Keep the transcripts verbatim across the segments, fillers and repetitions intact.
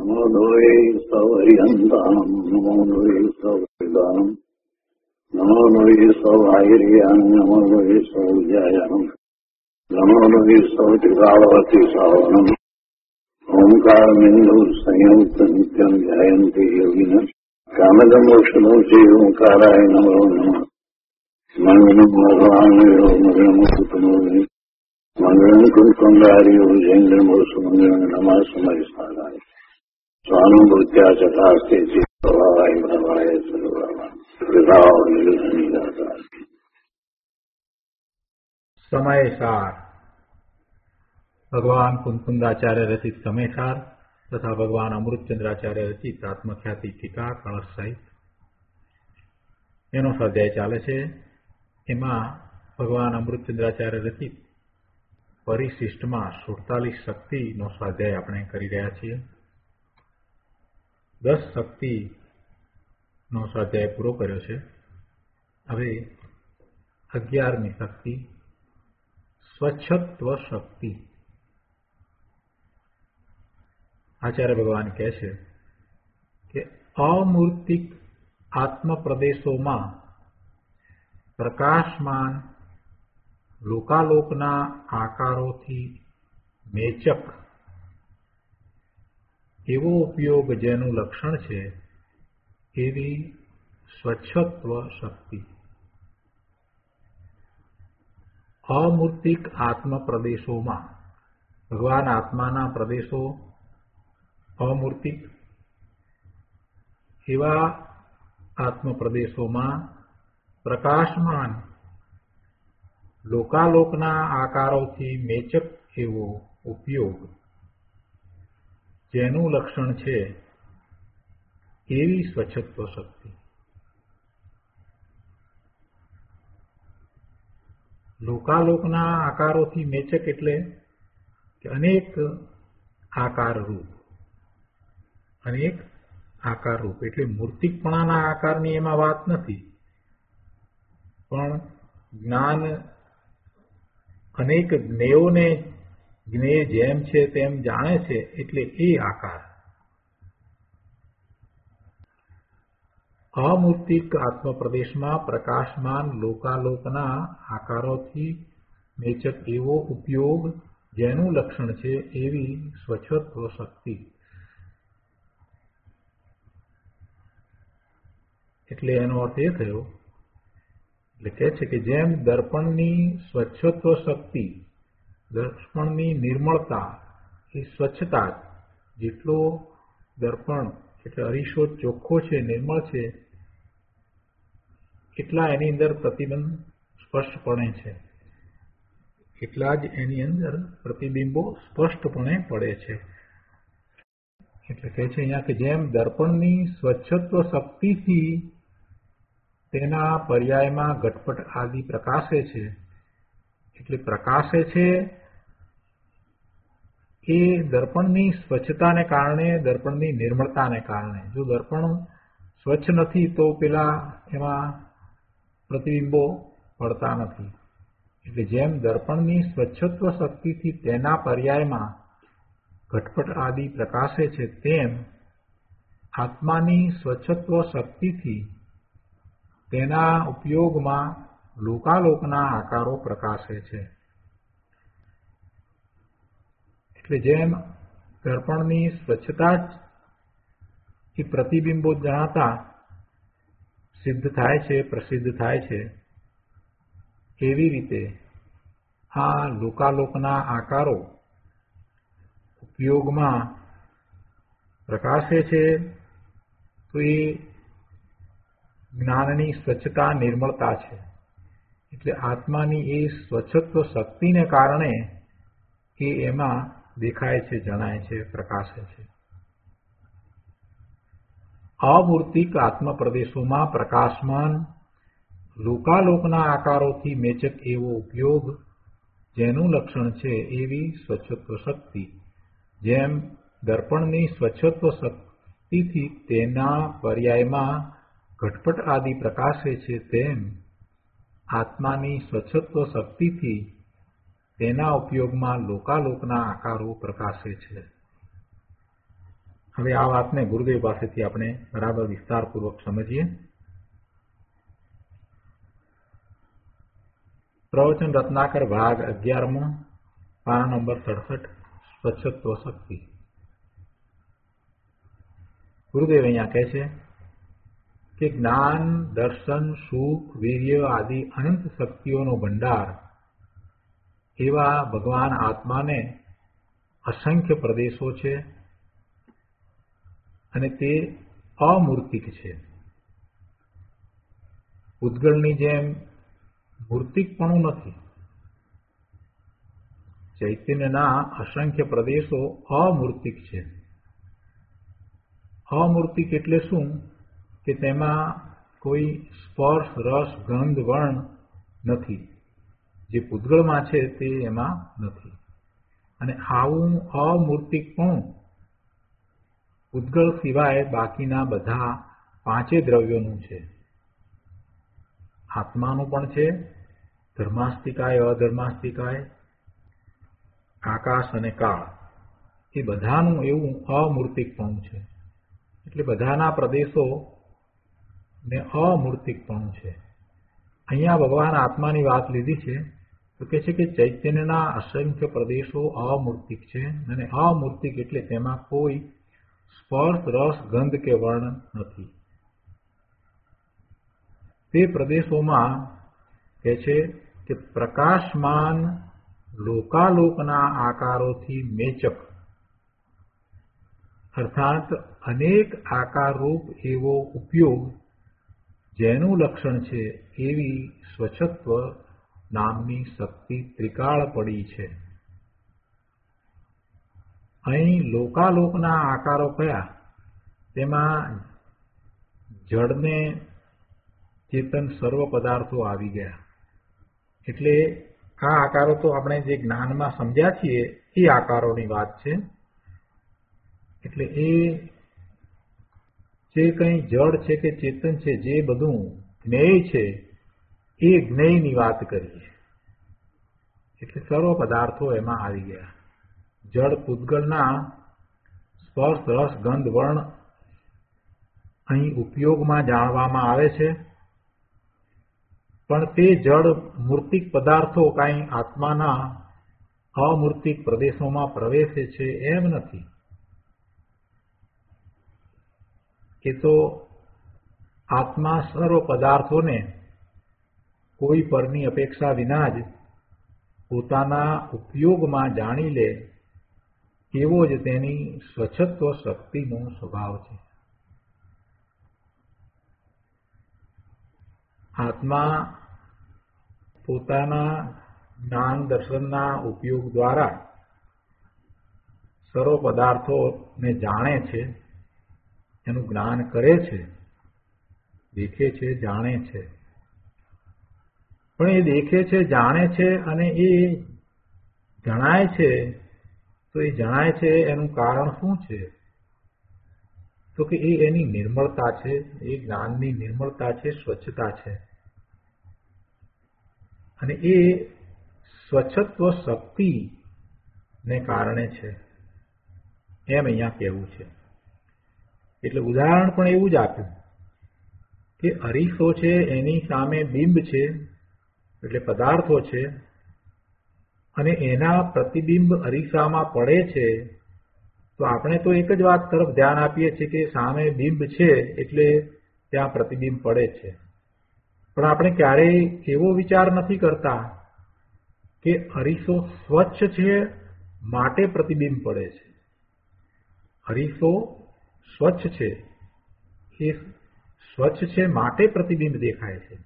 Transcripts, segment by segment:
નમો લોહે સૌર્યંતાનમ નમો લોહે સૌદાનમ નમો લોહે સૌઆયર્યાન નમો લોહે સૌજાયાનમ નમો લોહે સૌત્રિકાવતી સાવનમ ઓમકાર બિંદુ સંયુક્ત નિત્યમ ધ્યાયંતિ યોગિન કામદમોક્ષમોચે ઓંકારાય નમો નમઃ મંગલમ ભગવાન મંગલમ કુટુંબે મંગલમ કુંકુંડાર્યો જૈન્દ્રમો સુમંગલમ નમઃ સમયસ્થાનાય સ્વાનુભૂત્યા ચકાસ્તે ચિત્તવાય ભવાય સર્વવા પ્રભાવ નિર્ધનિદાતા. સમયસાર ભગવાન કુંકુંદાચાર્ય રચિત સમયસાર તથા ભગવાન અમૃતચંદ્રાચાર્ય રચિત આત્મખ્યાતિ ટીકા કળશ સહિત એનો સ્વાધ્યાય ચાલે છે. એમાં ભગવાન અમૃતચંદ્રાચાર્ય રચિત પરિશિષ્ટમાં સુડતાલીસ શક્તિનો સ્વાધ્યાય આપણે કરી રહ્યા છીએ. દસ શક્તિનો સ્વાધ્યાય પૂરો કર્યો છે. હવે અગિયારમી શક્તિ સ્વચ્છત્વ શક્તિ. આચાર્ય ભગવાન કહે છે કે અમૂર્તિક આત્મ પ્રદેશોમાં પ્રકાશમાન લોકાલોકના આકારોથી મેચક એવો ઉપયોગ જેનું લક્ષણ છે એવી સ્વચ્છત્વ શક્તિ. અમૂર્તિક આત્મ પ્રદેશોમાં ભગવાન આત્માના પ્રદેશો અમૂર્તિક એવા આત્મ પ્રદેશોમાં પ્રકાશમાન લોકાલોકના આકારોથી મેચક એવો ઉપયોગ જેનું લક્ષણ છે એવી સ્વચ્છત્વ શક્તિ. લોકાલોકના આકારોથી મેચક એટલે કે અનેક આકાર રૂપ અનેક આકાર રૂપ એટલે મૂર્તિકપણાના આકારની એમાં વાત નથી, પણ જ્ઞાન અનેક જ્ઞેયોને જ્ઞેય જેમ છે તેમ જાણે છે એટલે એ આકાર. અમૂર્તિક આત્મ પ્રદેશમાં પ્રકાશમાન લોકાલોકના આકારોથી મેચક એવો ઉપયોગ જેનું લક્ષણ છે એવી સ્વચ્છત્વ શક્તિ. એટલે એનો અર્થ એ થયો, એટલે કહે છે કે જેમ દર્પણની સ્વચ્છત્વ શક્તિ, દર્પણની નિર્મળતા એ સ્વચ્છતા, જેટલો દર્પણ એટલે અરીસો ચોખ્ખો છે, નિર્મળ છે, એટલા એની અંદર પ્રતિબંધ સ્પષ્ટપણે છે, એટલા જ એની અંદર પ્રતિબિંબો સ્પષ્ટપણે પડે છે. એટલે કહે છે અહીંયા કે જેમ દર્પણની સ્વચ્છત્વ શક્તિથી તેના પર્યાયમાં ઘટપટ આદિ પ્રકાશે છે, એટલે પ્રકાશે છે એ દર્પણની સ્વચ્છતાને કારણે, દર્પણની નિર્મળતાને કારણે. જો દર્પણ સ્વચ્છ નથી તો પેલા એમાં પ્રતિબિંબો પડતા નથી. એટલે જેમ દર્પણની સ્વચ્છત્વ શક્તિથી તેના પર્યાયમાં ઘટપટ આદિ પ્રકાશે છે, તેમ આત્માની સ્વચ્છત્વ શક્તિથી તેના ઉપયોગમાં લોકાલોકના આકારો પ્રકાશે છે. એટલે જેમ દર્પણની સ્વચ્છતા જ એ પ્રતિબિંબો જણાતા સિદ્ધ થાય છે, પ્રસિદ્ધ થાય છે, એવી રીતે આ લોકાલોકના આકારો ઉપયોગમાં પ્રકાશે છે તો એ જ્ઞાનની સ્વચ્છતા, નિર્મળતા છે. એટલે આત્માની એ સ્વચ્છત્વ શક્તિને કારણે એ એમાં દેખાય છે, જણાય છે, પ્રકાશે છે. અમૂર્તિક આત્મ પ્રદેશોમાં પ્રકાશમાન લોકાલોકના આકારોથી મેચક એવો ઉપયોગ જેનું લક્ષણ છે એવી સ્વચ્છત્વ શક્તિ. જેમ દર્પણની સ્વચ્છત્વ શક્તિથી તેના પર્યાયમાં ઘટપટ આદિ પ્રકાશે છે, તેમ આત્માની સ્વચ્છત્વ શક્તિથી તેના ઉપયોગમાં લોકાલોકના આકારો પ્રકાશે છે. હવે આ વાતને ગુરુદેવ પાસેથી આપણે બરાબર વિસ્તારપૂર્વક સમજીએ. પ્રવચન રત્નાકર ભાગ અગિયારમાં પાના નંબર સડસઠ સ્વચ્છત્વ શક્તિ. ગુરુદેવ અહીંયા કહે છે કે જ્ઞાન, દર્શન, સુખ, વીર્ય આદિ અનંત શક્તિઓનો ભંડાર એવા ભગવાન આત્માને અસંખ્ય પ્રદેશો છે અને તે અમૂર્તિક છે. ઉદ્ગલની જેમ મૂર્તિકપણું નથી. ચૈતન્યના અસંખ્ય પ્રદેશો અમૂર્તિક છે. અમૂર્તિક એટલે શું? કે તેમાં કોઈ સ્પર્શ, રસ, ગંધ, વર્ણ નથી. જે પૂતગળમાં છે તે એમાં નથી. અને આવું અમૂર્તિકપણું પૂતગળ સિવાય બાકીના બધા પાંચે દ્રવ્યોનું છે. આત્માનું પણ છે, ધર્માસ્તિકાય, અધર્માસ્તિકાય, આકાશ અને કાળ, એ બધાનું એવું અમૂર્તિકપણું છે. એટલે બધાના પ્રદેશો ને અમૂર્તિકપણું છે. અહીંયા ભગવાન આત્માની વાત લીધી છે તો કહે છે કે ચૈતન્યના અસંખ્ય પ્રદેશો અમૂર્તિક છે અને અમૂર્તિક એટલે તેમાં કોઈ સ્પર્શ, રસ, ગંધ કે વર્ણ નથી. તે પ્રદેશોમાં કહે છે કે પ્રકાશમાન લોકાલોકના આકારોથી મેચક, અર્થાત અનેક આકારરૂપ એવો ઉપયોગ જેનું લક્ષણ છે એવી સ્વચ્છત્વ નામની શક્તિ ત્રિકાળ પડી છે. અહીં લોકાલોકના આકારો કયા? તેમાં જળને ચેતન સર્વ પદાર્થો આવી ગયા. એટલે આ આકારો તો આપણે જે જ્ઞાનમાં સમજ્યા છીએ એ આકારોની વાત છે. એટલે એ જે કંઈ જળ છે કે ચેતન છે, જે બધું જ્ઞેય છે એ જ્ઞેયની વાત કરીએ. એટલે સર્વ પદાર્થો એમાં આવી ગયા. જળ પૂતગળના સ્પર્શ, રસ, ગંધ, વર્ણ અહીં ઉપયોગમાં જાણવામાં આવે છે, પણ તે જળ મૂર્તિક પદાર્થો કાંઈ આત્માના અમૂર્તિક પ્રદેશોમાં પ્રવેશે છે એમ નથી. એ તો આત્મા સર્વ પદાર્થોને કોઈ પરની અપેક્ષા વિના જ પોતાના ઉપયોગમાં જાણી લે એવો જ તેની સ્વચ્છત્વ શક્તિનો સ્વભાવ છે. આત્મા પોતાના જ્ઞાન, દર્શનના ઉપયોગ દ્વારા સર્વ પદાર્થોને જાણે છે, એનું જ્ઞાન કરે છે, દેખે છે, જાણે છે. પણ એ દેખે છે, જાણે છે અને એ જણાય છે, તો એ જણાય છે એનું કારણ શું છે? તો કે એ એની નિર્મળતા છે, એ જ્ઞાનની નિર્મળતા છે, સ્વચ્છતા છે. અને એ સ્વચ્છત્વ શક્તિને કારણે છે એમ અહીંયા કહેવું છે. એટલે ઉદાહરણ પણ એવું જ આપ્યું કે અરીસો છે, એની સામે બિંબ છે, એટલે પદાર્થો છે, અને એના પ્રતિબિંબ અરીસામાં પડે છે. તો આપણે તો એક જ વાત તરફ ધ્યાન આપીએ છીએ કે સામે બિંબ છે એટલે ત્યાં પ્રતિબિંબ પડે છે. પણ આપણે ક્યારેય એવો વિચાર નથી કરતા કે અરીસો સ્વચ્છ છે માટે પ્રતિબિંબ પડે છે. અરીસો સ્વચ્છ છે, એ સ્વચ્છ છે માટે પ્રતિબિંબ દેખાય છે.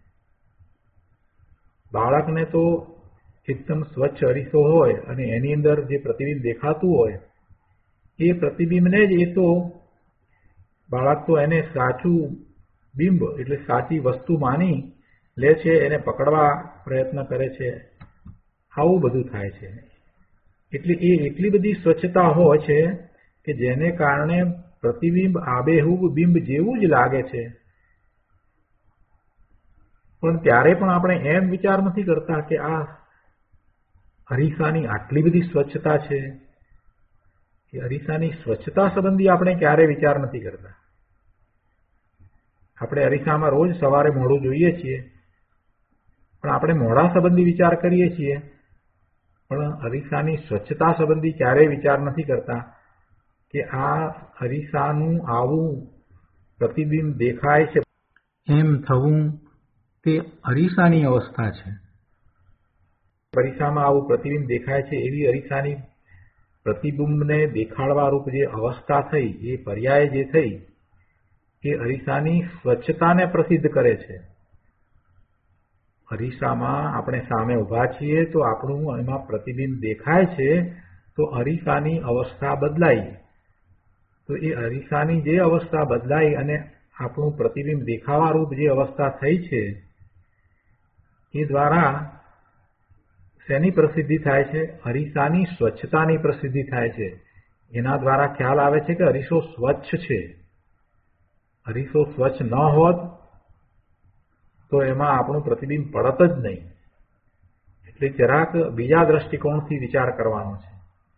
બાળકને તો એકદમ સ્વચ્છ અરીસો હોય અને એની અંદર જે પ્રતિબિંબ દેખાતું હોય એ પ્રતિબિંબને જ એ તો બાળક તો એને સાચું બિંબ એટલે સાચી વસ્તુ માની લે છે, એને પકડવા પ્રયત્ન કરે છે. આવું બધું થાય છે. એટલે એ એટલી બધી સ્વચ્છતા હોય છે કે જેને કારણે પ્રતિબિંબ આબેહૂબ બિંબ જેવું જ લાગે છે. પણ ત્યારે પણ આપણે એમ વિચાર નથી કરતા કે આ અરીસાની આટલી બધી સ્વચ્છતા છે, એ અરીસાની સ્વચ્છતા સંબંધી આપણે ક્યારે વિચાર નથી કરતા. આપણે અરીસામાં રોજ સવારે મોઢું જોઈએ છીએ, પણ આપણે મોઢા સંબંધી વિચાર કરીએ છીએ, પણ અરીસાની સ્વચ્છતા સંબંધી ક્યારેય વિચાર નથી કરતા કે આ અરીસાનું આવું પ્રતિબિંબ દેખાય છે એમ થવું તે અરીસાની અવસ્થા છે. અરીસામાં આવું પ્રતિબિંબ દેખાય છે એવી અરીસાની પ્રતિબિંબને દેખાડવા રૂપ જે અવસ્થા થઈ, એ પર્યાય જે થઈ, એ અરીસાની સ્વચ્છતાને પ્રસિદ્ધ કરે છે. અરીસામાં આપણે સામે ઉભા છીએ તો આપણું એમાં પ્રતિબિંબ દેખાય છે, તો અરીસાની અવસ્થા બદલાઈ. તો એ અરીસાની જે અવસ્થા બદલાઈ અને આપણું પ્રતિબિંબ દેખાવા રૂપ જે અવસ્થા થઈ છે, એ દ્વારા શેની પ્રસિદ્ધિ થાય છે? અરીસાની સ્વચ્છતાની પ્રસિદ્ધિ થાય છે. એના દ્વારા ખ્યાલ આવે છે કે અરીસો સ્વચ્છ છે. અરીસો સ્વચ્છ ન હોત તો એમાં આપણું પ્રતિબિંબ પડત જ નહીં. એટલે જરાક બીજા દ્રષ્ટિકોણથી વિચાર કરવાનો છે.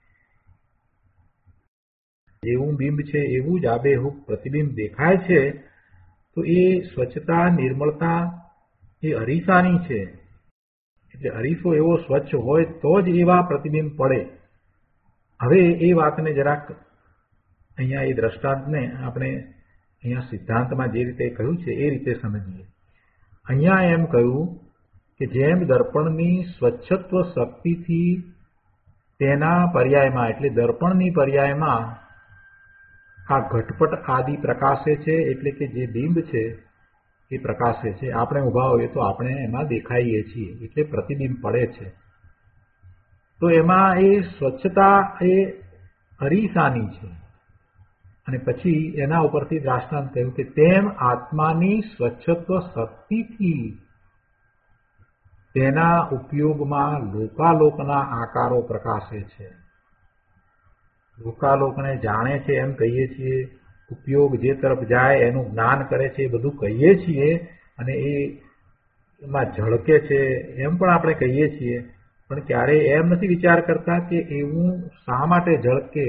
જેવું બિંબ છે એવું જ આબેહૂબ પ્રતિબિંબ દેખાય છે, તો એ સ્વચ્છતા, નિર્મળતા એ અરીસાની છે. એટલે અરીસો એવો સ્વચ્છ હોય તો જ એવા પ્રતિબિંબ પડે. હવે એ વાતને જરાક અહીંયા એ દ્રષ્ટાંતને આપણે અહીંયા સિદ્ધાંતમાં જે રીતે કહ્યું છે એ રીતે સમજીએ. અહીંયા એમ કહ્યું કે જેમ દર્પણની સ્વચ્છત્વ શક્તિથી તેના પર્યાયમાં, એટલે દર્પણની પર્યાયમાં આ ઘટપટ આદિ પ્રકાશે છે, એટલે કે જે બિંબ છે એ પ્રકાશે છે. આપણે ઊભા હોઈએ તો આપણે એમાં દેખાઈએ છીએ, એટલે પ્રતિબિંબ પડે છે. તો એમાં એ સ્વચ્છતા એ અરીસાની છે. અને પછી એના ઉપરથી દ્રાષ્ટાંત કહ્યું કે તેમ આત્માની સ્વચ્છત્વ શક્તિથી તેના ઉપયોગમાં લોકાલોકના આકારો પ્રકાશે છે. લોકાલોકને જાણે છે એમ કહીએ છીએ, ઉપયોગ જે તરફ જાય એનું જ્ઞાન કરે છે એ બધું કહીએ છીએ, અને એ એમાં ઝળકે છે એમ પણ આપણે કહીએ છીએ. પણ ક્યારેય એમ નથી વિચાર કરતા કે એવું શા માટે ઝળકે,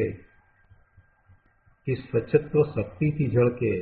કે સ્વચ્છત્વ શક્તિથી ઝળકે.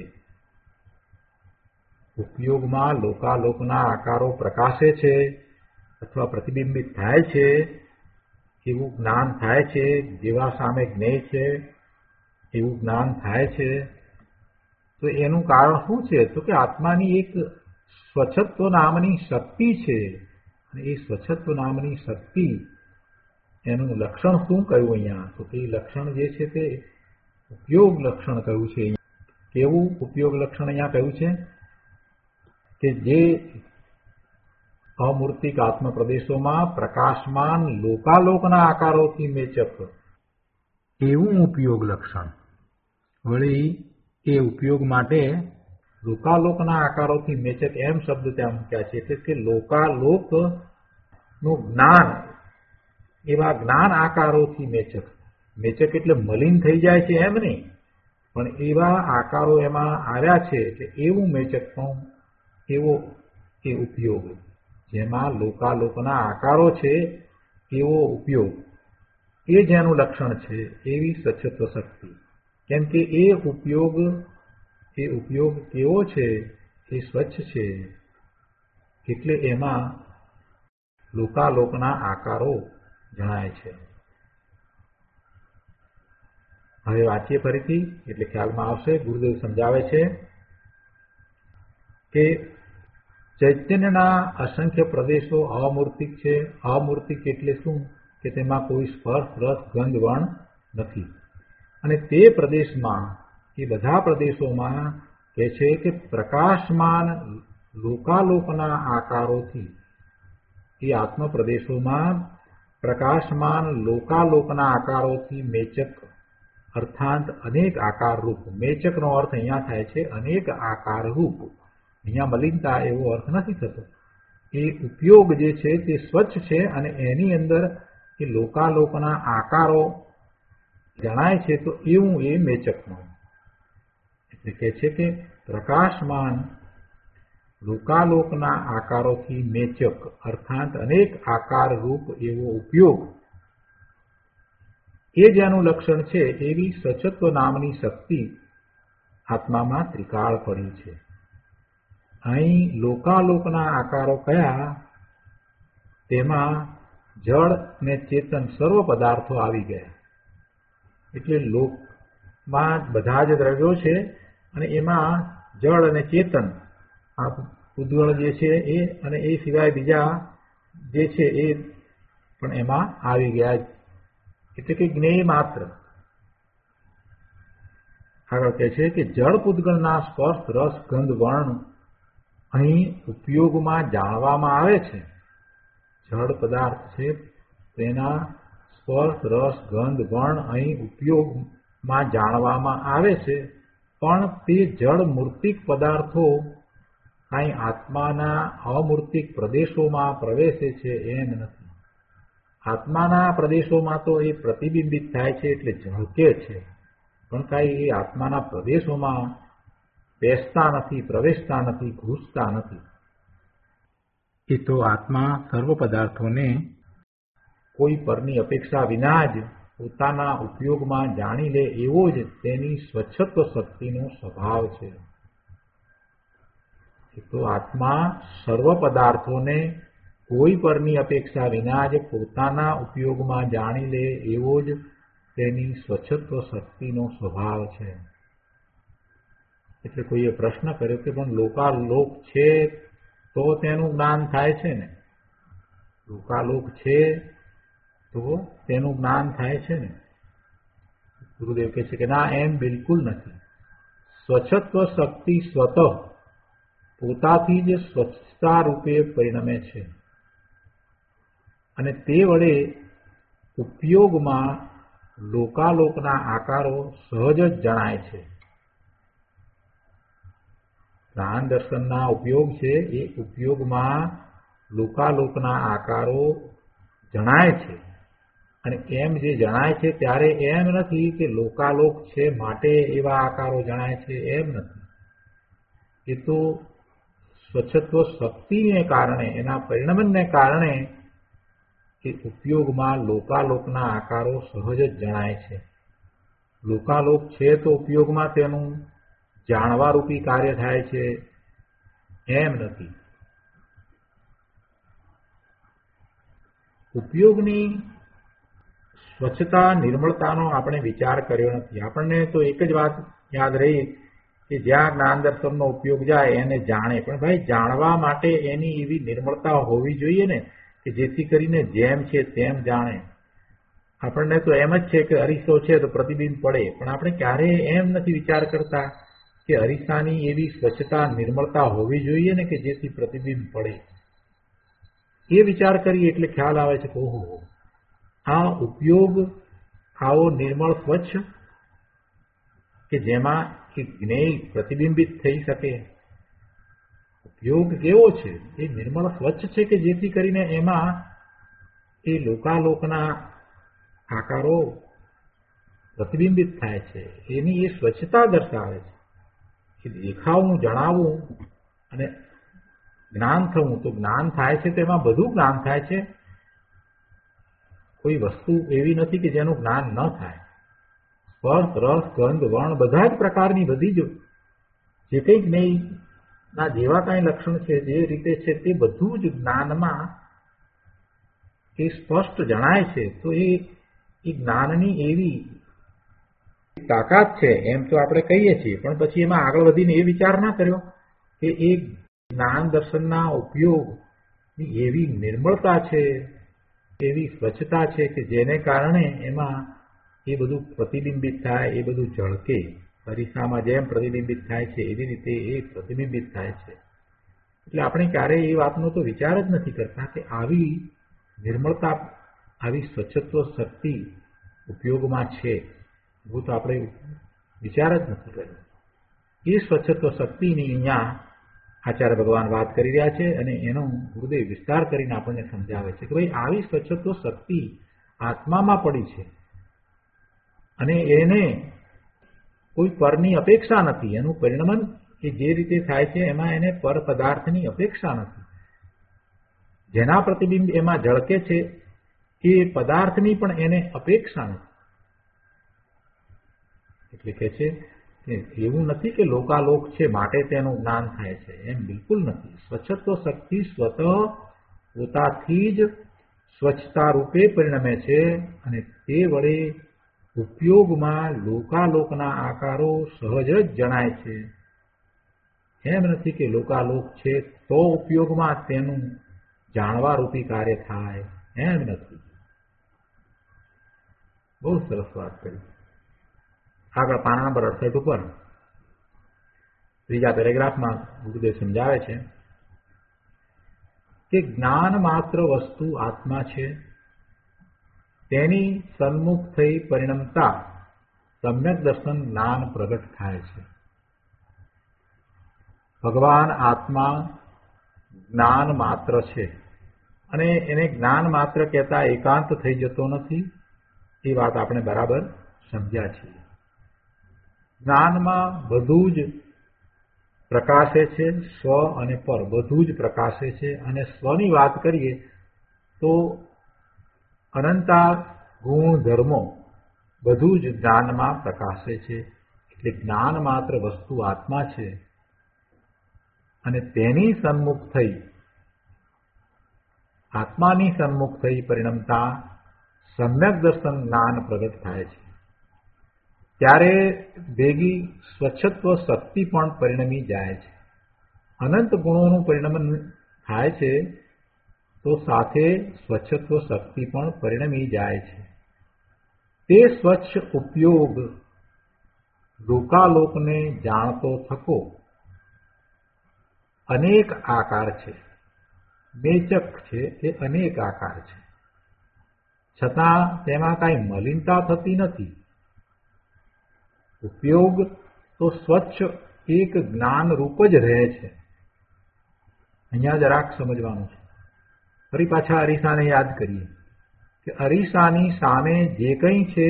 ઉપયોગમાં લોકાલોકના આકારો પ્રકાશે છે અથવા પ્રતિબિંબિત થાય છે, એવું જ્ઞાન થાય છે. જેવા સામે જ્ઞેય છે એવું જ્ઞાન થાય છે. તો એનું કારણ શું છે? તો કે આત્માની એક સ્વચ્છત્વ નામની શક્તિ છે. અને એ સ્વચ્છત્વ નામની શક્તિ, એનું લક્ષણ શું કહ્યું અહીંયા? તો એ લક્ષણ જે છે તે ઉપયોગ લક્ષણ કહ્યું છે. કેવું ઉપયોગ લક્ષણ અહીંયા કહ્યું છે? કે જે અમૂર્તિક આત્મ પ્રદેશોમાં પ્રકાશમાન લોકાલોકના આકારોથી મેચક, એવું ઉપયોગ લક્ષણ. વળી એ ઉપયોગ માટે લોકાલોકના આકારોથી મેચક એમ શબ્દ ત્યાં મૂક્યા છે, એટલે કે લોકાલોક નું જ્ઞાન એવા જ્ઞાન આકારોથી મેચક. મેચક એટલે મલિન થઈ જાય છે એમ નહીં, પણ એવા આકારો એમાં આવ્યા છે, એટલે એવું મેચક પણ એવો એ ઉપયોગ, જેમાં લોકાલોકના આકારો છે એવો ઉપયોગ, એ જેનું લક્ષણ છે એવી સ્વચ્છત્વ શક્તિ. કેમ કે એ ઉપયોગ એ ઉપયોગ કેવો છે? એ સ્વચ્છ છે, એટલે એમાં લોકાલોકના આકારો જણાય છે. હવે વાંચીએ ફરીથી એટલે ખ્યાલમાં આવશે. ગુરુદેવ સમજાવે છે કે ચૈતન્યના અસંખ્ય પ્રદેશો અમૂર્તિક છે. અમૂર્તિક એટલે શું? કે તેમાં કોઈ સ્પર્શ, રસ, ગંધ, વર્ણ નથી. અને તે પ્રદેશમાં, એ બધા પ્રદેશોમાં કહે છે કે પ્રકાશમાન લોકાલોકના આકારોથી, એ આત્મ પ્રદેશોમાં પ્રકાશમાન લોકાલોકના આકારોથી મેચક, અર્થાંત અનેક આકાર રૂપ. મેચકનો અર્થ અહીંયા થાય છે અનેક આકાર રૂપ. અહીંયા મલિનતા એવો અર્થ નથી થતો. એ ઉપયોગ જે છે તે સ્વચ્છ છે અને એની અંદર એ લોકાલોકના આકારો જણાય છે, તો એવું એ મેચકનું. એટલે કહે છે કે પ્રકાશમાન લોકાલોકના આકારોથી મેચક, અર્થાત અનેક આકાર રૂપ એવો ઉપયોગ એ જેનું લક્ષણ છે એવી સચત્વ નામની શક્તિ આત્મામાં ત્રિકાળ પડી છે. અહીં લોકાલોકના આકારો કયા? તેમાં જળ ને ચેતન સર્વ પદાર્થો આવી ગયા. એટલે લોકમાં બધા જ દ્રવ્યો છે અને એમાં જળ અને ચેતન આ ઉદ્ગળ જે છે એ અને એ સિવાય બીજા જે છે એ પણ એમાં આવી ગયા. એટલે કે જ્ઞેય માત્ર. આગળ કહે છે કે જળ પૂતગળના સ્પર્શ રસ ગંધ વર્ણ અહીં ઉપયોગમાં જાણવામાં આવે છે. જળ પદાર્થ છે તેના સ્પર્શ રસ ગંધ વર્ણ અહીં ઉપયોગમાં જાણવામાં આવે છે, પણ તે જળ મૂર્તિક પદાર્થો અહીં આત્માના અમૂર્તિક પ્રદેશોમાં પ્રવેશે છે એમ નથી. આત્માના પ્રદેશોમાં તો એ પ્રતિબિંબિત થાય છે એટલે ઝળકે છે, પણ કાંઈ એ આત્માના પ્રદેશોમાં બેસતા નથી, પ્રવેશતા નથી, ઘૂસતા નથી. એ તો આત્મા સર્વ પદાર્થોને કોઈ પરની અપેક્ષા વિના જ પોતાના ઉપયોગમાં જાણી લે એવો જ તેની સ્વચ્છત્વ શક્તિનો સ્વભાવ છે. એ તો આત્મા સર્વ પદાર્થોને કોઈ પરની અપેક્ષા વિના જ પોતાના ઉપયોગમાં જાણી લે એવો જ તેની સ્વચ્છત્વ શક્તિનો સ્વભાવ છે. એટલે કોઈએ પ્રશ્ન કર્યો કે પણ લોકાલોક છે તો તેનું જ્ઞાન થાય છે ને? લોકાલોક છે તો તેનું જ્ઞાન થાય છે ને? ગુરુદેવ કહે છે કે ના, એમ બિલકુલ નથી. સ્વચ્છત્વ શક્તિ સ્વતઃ પોતાથી જ સ્વચ્છતા રૂપે પરિણમે છે અને તે વડે ઉપયોગમાં લોકાલોકના આકારો સહજ જ જણાય છે. જ્ઞાન દર્શનના ઉપયોગ છે એ ઉપયોગમાં લોકાલોકના આકારો જણાય છે. અને એમ જે જણાય છે ત્યારે એમ નથી કે લોકાલોક છે માટે એવા આકારો જણાય છે, એમ નથી. એ તો સ્વચ્છત્વ શક્તિને કારણે, એના પરિણમનને કારણે એ ઉપયોગમાં લોકાલોકના આકારો સહજ જ જણાય છે. લોકાલોક છે તો ઉપયોગમાં તેનું જાણવા રૂપી કાર્ય થાય છે, એમ નથી. ઉપયોગની સ્વચ્છતા નિર્મળતાનો આપણે વિચાર કર્યો નથી. આપણને તો એક જ વાત યાદ રહી કે જ્યાં જ્ઞાન દર્શનનો ઉપયોગ જાય એને જાણે. પણ ભાઈ, જાણવા માટે એની એવી નિર્મળતા હોવી જોઈએ ને કે જેથી કરીને જેમ છે તેમ જાણે. આપણને તો એમ જ છે કે અરીસો છે તો પ્રતિબિંબ પડે, પણ આપણે ક્યારેય એમ નથી વિચાર કરતા કે અરીસાની એવી સ્વચ્છતા નિર્મળતા હોવી જોઈએ ને કે જેથી પ્રતિબિંબ પડે. એ વિચાર કરીએ એટલે ખ્યાલ આવે છે કે ઓહો, આ ઉપયોગ આવો નિર્મળ સ્વચ્છ કે જેમાં એક જ્ઞેય પ્રતિબિંબિત થઈ શકે. ઉપયોગ કેવો છે? એ નિર્મળ સ્વચ્છ છે કે જેથી કરીને એમાં એ લોકાલોકના આકારો પ્રતિબિંબિત થાય છે. એની એ સ્વચ્છતા દર્શાવે છે. એ દેખાવું, જણાવવું અને જ્ઞાન થવું. તો જ્ઞાન થાય છે તેમાં બધું જ્ઞાન થાય છે. કોઈ વસ્તુ એવી નથી કે જેનું જ્ઞાન ન થાય. સ્પર્શ રસ ગંધ વર્ણ બધા જ પ્રકારની બધી જ જે કંઈ જ્ઞેયના જેવા કાંઈ લક્ષણ છે, જે રીતે છે તે બધું જ જ્ઞાનમાં એ સ્પષ્ટ જણાય છે. તો એ જ્ઞાનની એવી તાકાત છે એમ તો આપણે કહીએ છીએ, પણ પછી એમાં આગળ વધીને એ વિચાર ના કર્યો કે એ જ્ઞાન દર્શનના ઉપયોગની એવી નિર્મળતા છે, એવી સ્વચ્છતા છે કે જેને કારણે એમાં એ બધું પ્રતિબિંબિત થાય, એ બધું ઝળકે. અરીસામાં જેમ પ્રતિબિંબિત થાય છે એવી રીતે એ પ્રતિબિંબિત થાય છે. એટલે આપણે ક્યારેય એ વાતનો તો વિચાર જ નથી કરતા કે આવી નિર્મળતા, આવી સ્વચ્છત્વ શક્તિ ઉપયોગમાં છે. એવું તો આપણે વિચાર જ નથી કર્યો. એ સ્વચ્છત્વ શક્તિની અહીંયા આચાર્ય ભગવાન વાત કરી રહ્યા છે અને એનો હૃદય વિસ્તાર કરીને આપણને સમજાવે છે કે ભાઈ, આવી સ્વચ્છત્વ શક્તિ આત્મામાં પડી છે અને એને કોઈ પરની અપેક્ષા નથી. એનું પરિણમન કે જે રીતે થાય છે એમાં એને પર પદાર્થની અપેક્ષા નથી. જેના પ્રતિબિંબ એમાં ઝળકે છે એ પદાર્થની પણ એને અપેક્ષા નથી. એટલે કે છે કે એવું નથી કે લોકાલોક છે માટે તેનું જ્ઞાન થાય છે, એમ બિલકુલ નથી. સ્વચ્છત્વ શક્તિ સ્વતઃ પોતાથી જ સ્વચ્છતા રૂપે પરિણમે છે અને તે વડે ઉપયોગમાં લોકાલોકના આકારો સહજ જ જણાય છે. એમ નથી કે લોકાલોક છે તો ઉપયોગમાં તેનું જાણવા રૂપી કાર્ય થાય, એમ નથી. બહુ સરસ વાત કરી. આગળ પાના નંબર અડસઠ ઉપર ત્રીજા પેરેગ્રાફમાં ગુરુદેવ સમજાવે છે કે જ્ઞાન માત્ર વસ્તુ આત્મા છે, તેની સન્મુખ થઈ પરિણમતા સમ્યક દર્શન જ્ઞાન પ્રગટ થાય છે. ભગવાન આત્મા જ્ઞાન માત્ર છે અને એને જ્ઞાન માત્ર કહેતા એકાંત થઈ જતો નથી. એ વાત આપણે બરાબર સમજ્યા છીએ. જ્ઞાનમાં બધું જ પ્રકાશે છે, સ્વ અને પર બધું જ પ્રકાશે છે. અને સ્વની વાત કરીએ તો અનંતા ગુણ ધર્મો બધું જ જ્ઞાનમાં પ્રકાશે છે. એટલે જ્ઞાન માત્ર વસ્તુ આત્મા છે અને તેની સન્મુખ થઈ આત્માની સન્મુખ થઈ પરિણમતા સમ્યક દર્શન જ્ઞાન પ્રગટ થાય છે. ત્યારે ભેગી સ્વચ્છત્વ શક્તિ પણ પરિણમી જાય છે. અનંત ગુણોનું પરિણમન થાય છે તો સાથે સ્વચ્છત્વ શક્તિ પણ પરિણમી જાય છે. તે સ્વચ્છ ઉપયોગ લોકાલોકને જાણતો થકો અનેક આકાર છે, બેચક છે, એ અનેક આકાર છે. છતાં તેમાં કાંઈ મલિનતા થતી નથી. ઉપયોગ તો સ્વચ્છ એક જ્ઞાન રૂપ જ રહે છે. અહીંયા જરાક સમજવાનું છે. ફરી પાછા અરીસાને યાદ કરીએ કે અરીસાની સામે જે કંઈ છે,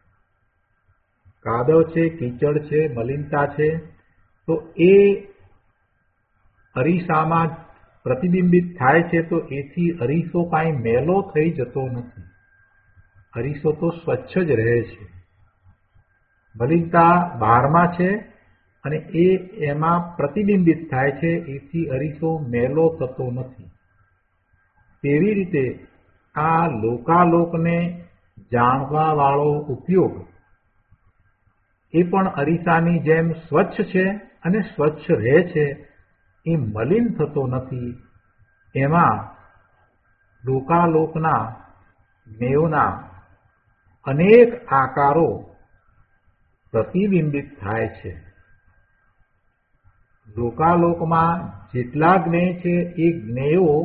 કાદવ છે, કીચડ છે, મલિનતા છે, તો એ અરીસામાં પ્રતિબિંબિત થાય છે તો એથી અરીસો કાંઈ મેલો થઈ જતો નથી. અરીસો તો સ્વચ્છ જ રહે છે. મલિનતા બહારમાં છે અને એ એમાં પ્રતિબિંબિત થાય છે, એથી અરીસો મેલો થતો નથી. તેવી રીતે આ લોકાલોકને જાણવા વાળો ઉપયોગ એ પણ અરીસાની જેમ સ્વચ્છ છે અને સ્વચ્છ રહે છે. એ મલિન થતો નથી. એમાં લોકાલોકના જ્ઞેયોના અનેક આકારો પ્રતિબિંબિત થાય છે. લોકાલોકમાં જેટલા જ્ઞેય છે એ જ્ઞેયો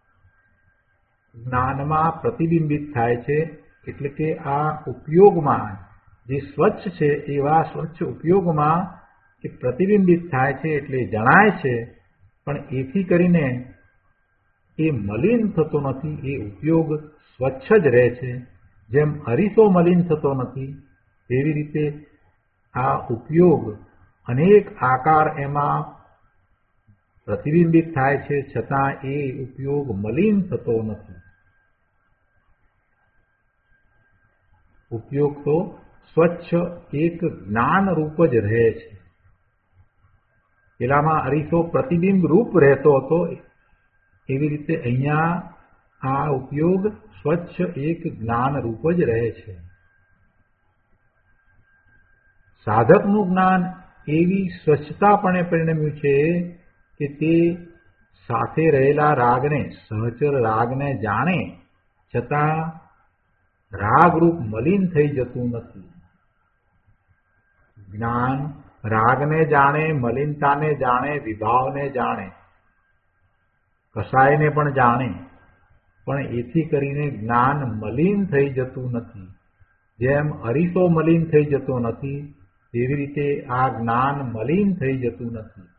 જ્ઞાનમાં પ્રતિબિંબિત થાય છે. એટલે કે આ ઉપયોગમાં જે સ્વચ્છ છે એવા સ્વચ્છ ઉપયોગમાં એ પ્રતિબિંબિત થાય છે એટલે જણાય છે. પણ એથી કરીને એ મલિન થતો નથી. એ ઉપયોગ સ્વચ્છ જ રહે છે. જેમ અરીસો મલિન થતો નથી તેવી રીતે આ ઉપયોગ અનેક આકાર એમાં પ્રતિબિંબિત થાય છે, છતાં એ ઉપયોગ મલિન થતો નથી. ઉપયોગ તો સ્વચ્છ એક જ્ઞાન રૂપ જ રહે છે. પેલામાં અરીસો પ્રતિબિંબ રૂપ રહેતો હતો, એવી રીતે અહીંયા આ ઉપયોગ સ્વચ્છ એક જ્ઞાન રૂપ જ રહે છે. સાધકનું જ્ઞાન એવી સ્વચ્છતાપણે પરિણમ્યું છે કે તે સાથે રહેલા રાગને સહચર રાગને જાણે છતાં રાગરૂપ મલિન થઈ જતું નથી. જ્ઞાન રાગને જાણે, મલિનતાને જાણે, વિભાવને જાણે, કસાયને પણ જાણે, પણ એથી કરીને જ્ઞાન મલિન થઈ જતું નથી. જેમ અરીસો મલિન થઈ જતો નથી તેવી રીતે આ જ્ઞાન મલિન થઈ જતું નથી.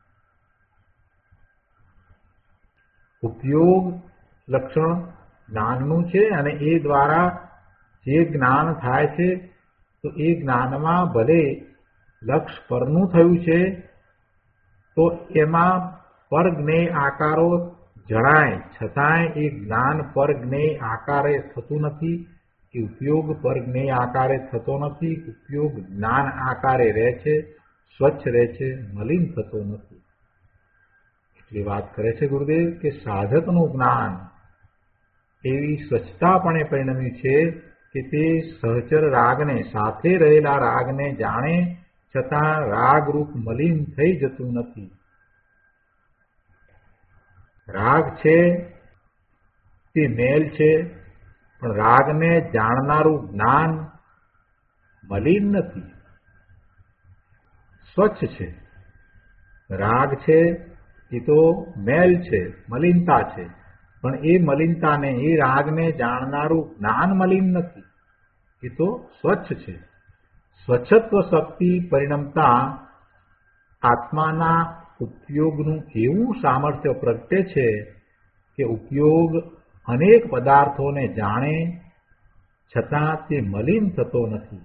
ઉપયોગ લક્ષણ જ્ઞાનનું છે અને એ દ્વારા જે જ્ઞાન થાય છે તો એ જ્ઞાનમાં ભલે લક્ષ પરનું થયું છે તો એમાં પરજ્ઞેય આકારો જણાય, છતાંય એ જ્ઞાન પરજ્ઞેય આકારે થતું નથી. કે ઉપયોગ પર જ્ઞેય આકારે થતો નથી, ઉપયોગ જ્ઞાન આકારે રહે છે, સ્વચ્છ રહે છે, મલિન થતો નથી. એટલે વાત કરે છે ગુરુદેવ કે સાધકનું જ્ઞાન એવી સ્વચ્છતાપણે પરિણમ્યું છે કે તે સહચર રાગને, સાથે રહેલા રાગને જાણે છતાં રાગરૂપ મલિન થઈ જતું નથી. રાગ છે તે મેલ છે, પણ રાગને જાણનારું જ્ઞાન મલિન નથી, સ્વચ્છ છે. રાગ છે એ તો મેલ છે, મલિનતા છે, પણ એ મલિનતાને, એ રાગને જાણનારું જ્ઞાન મલિન નથી, એ તો સ્વચ્છ છે. સ્વચ્છત્વ શક્તિ પરિણમતા આત્માના ઉપયોગનું એવું સામર્થ્ય પ્રગટે છે કે ઉપયોગ અનેક પદાર્થોને જાણે છતાં તે મલિન થતો નથી,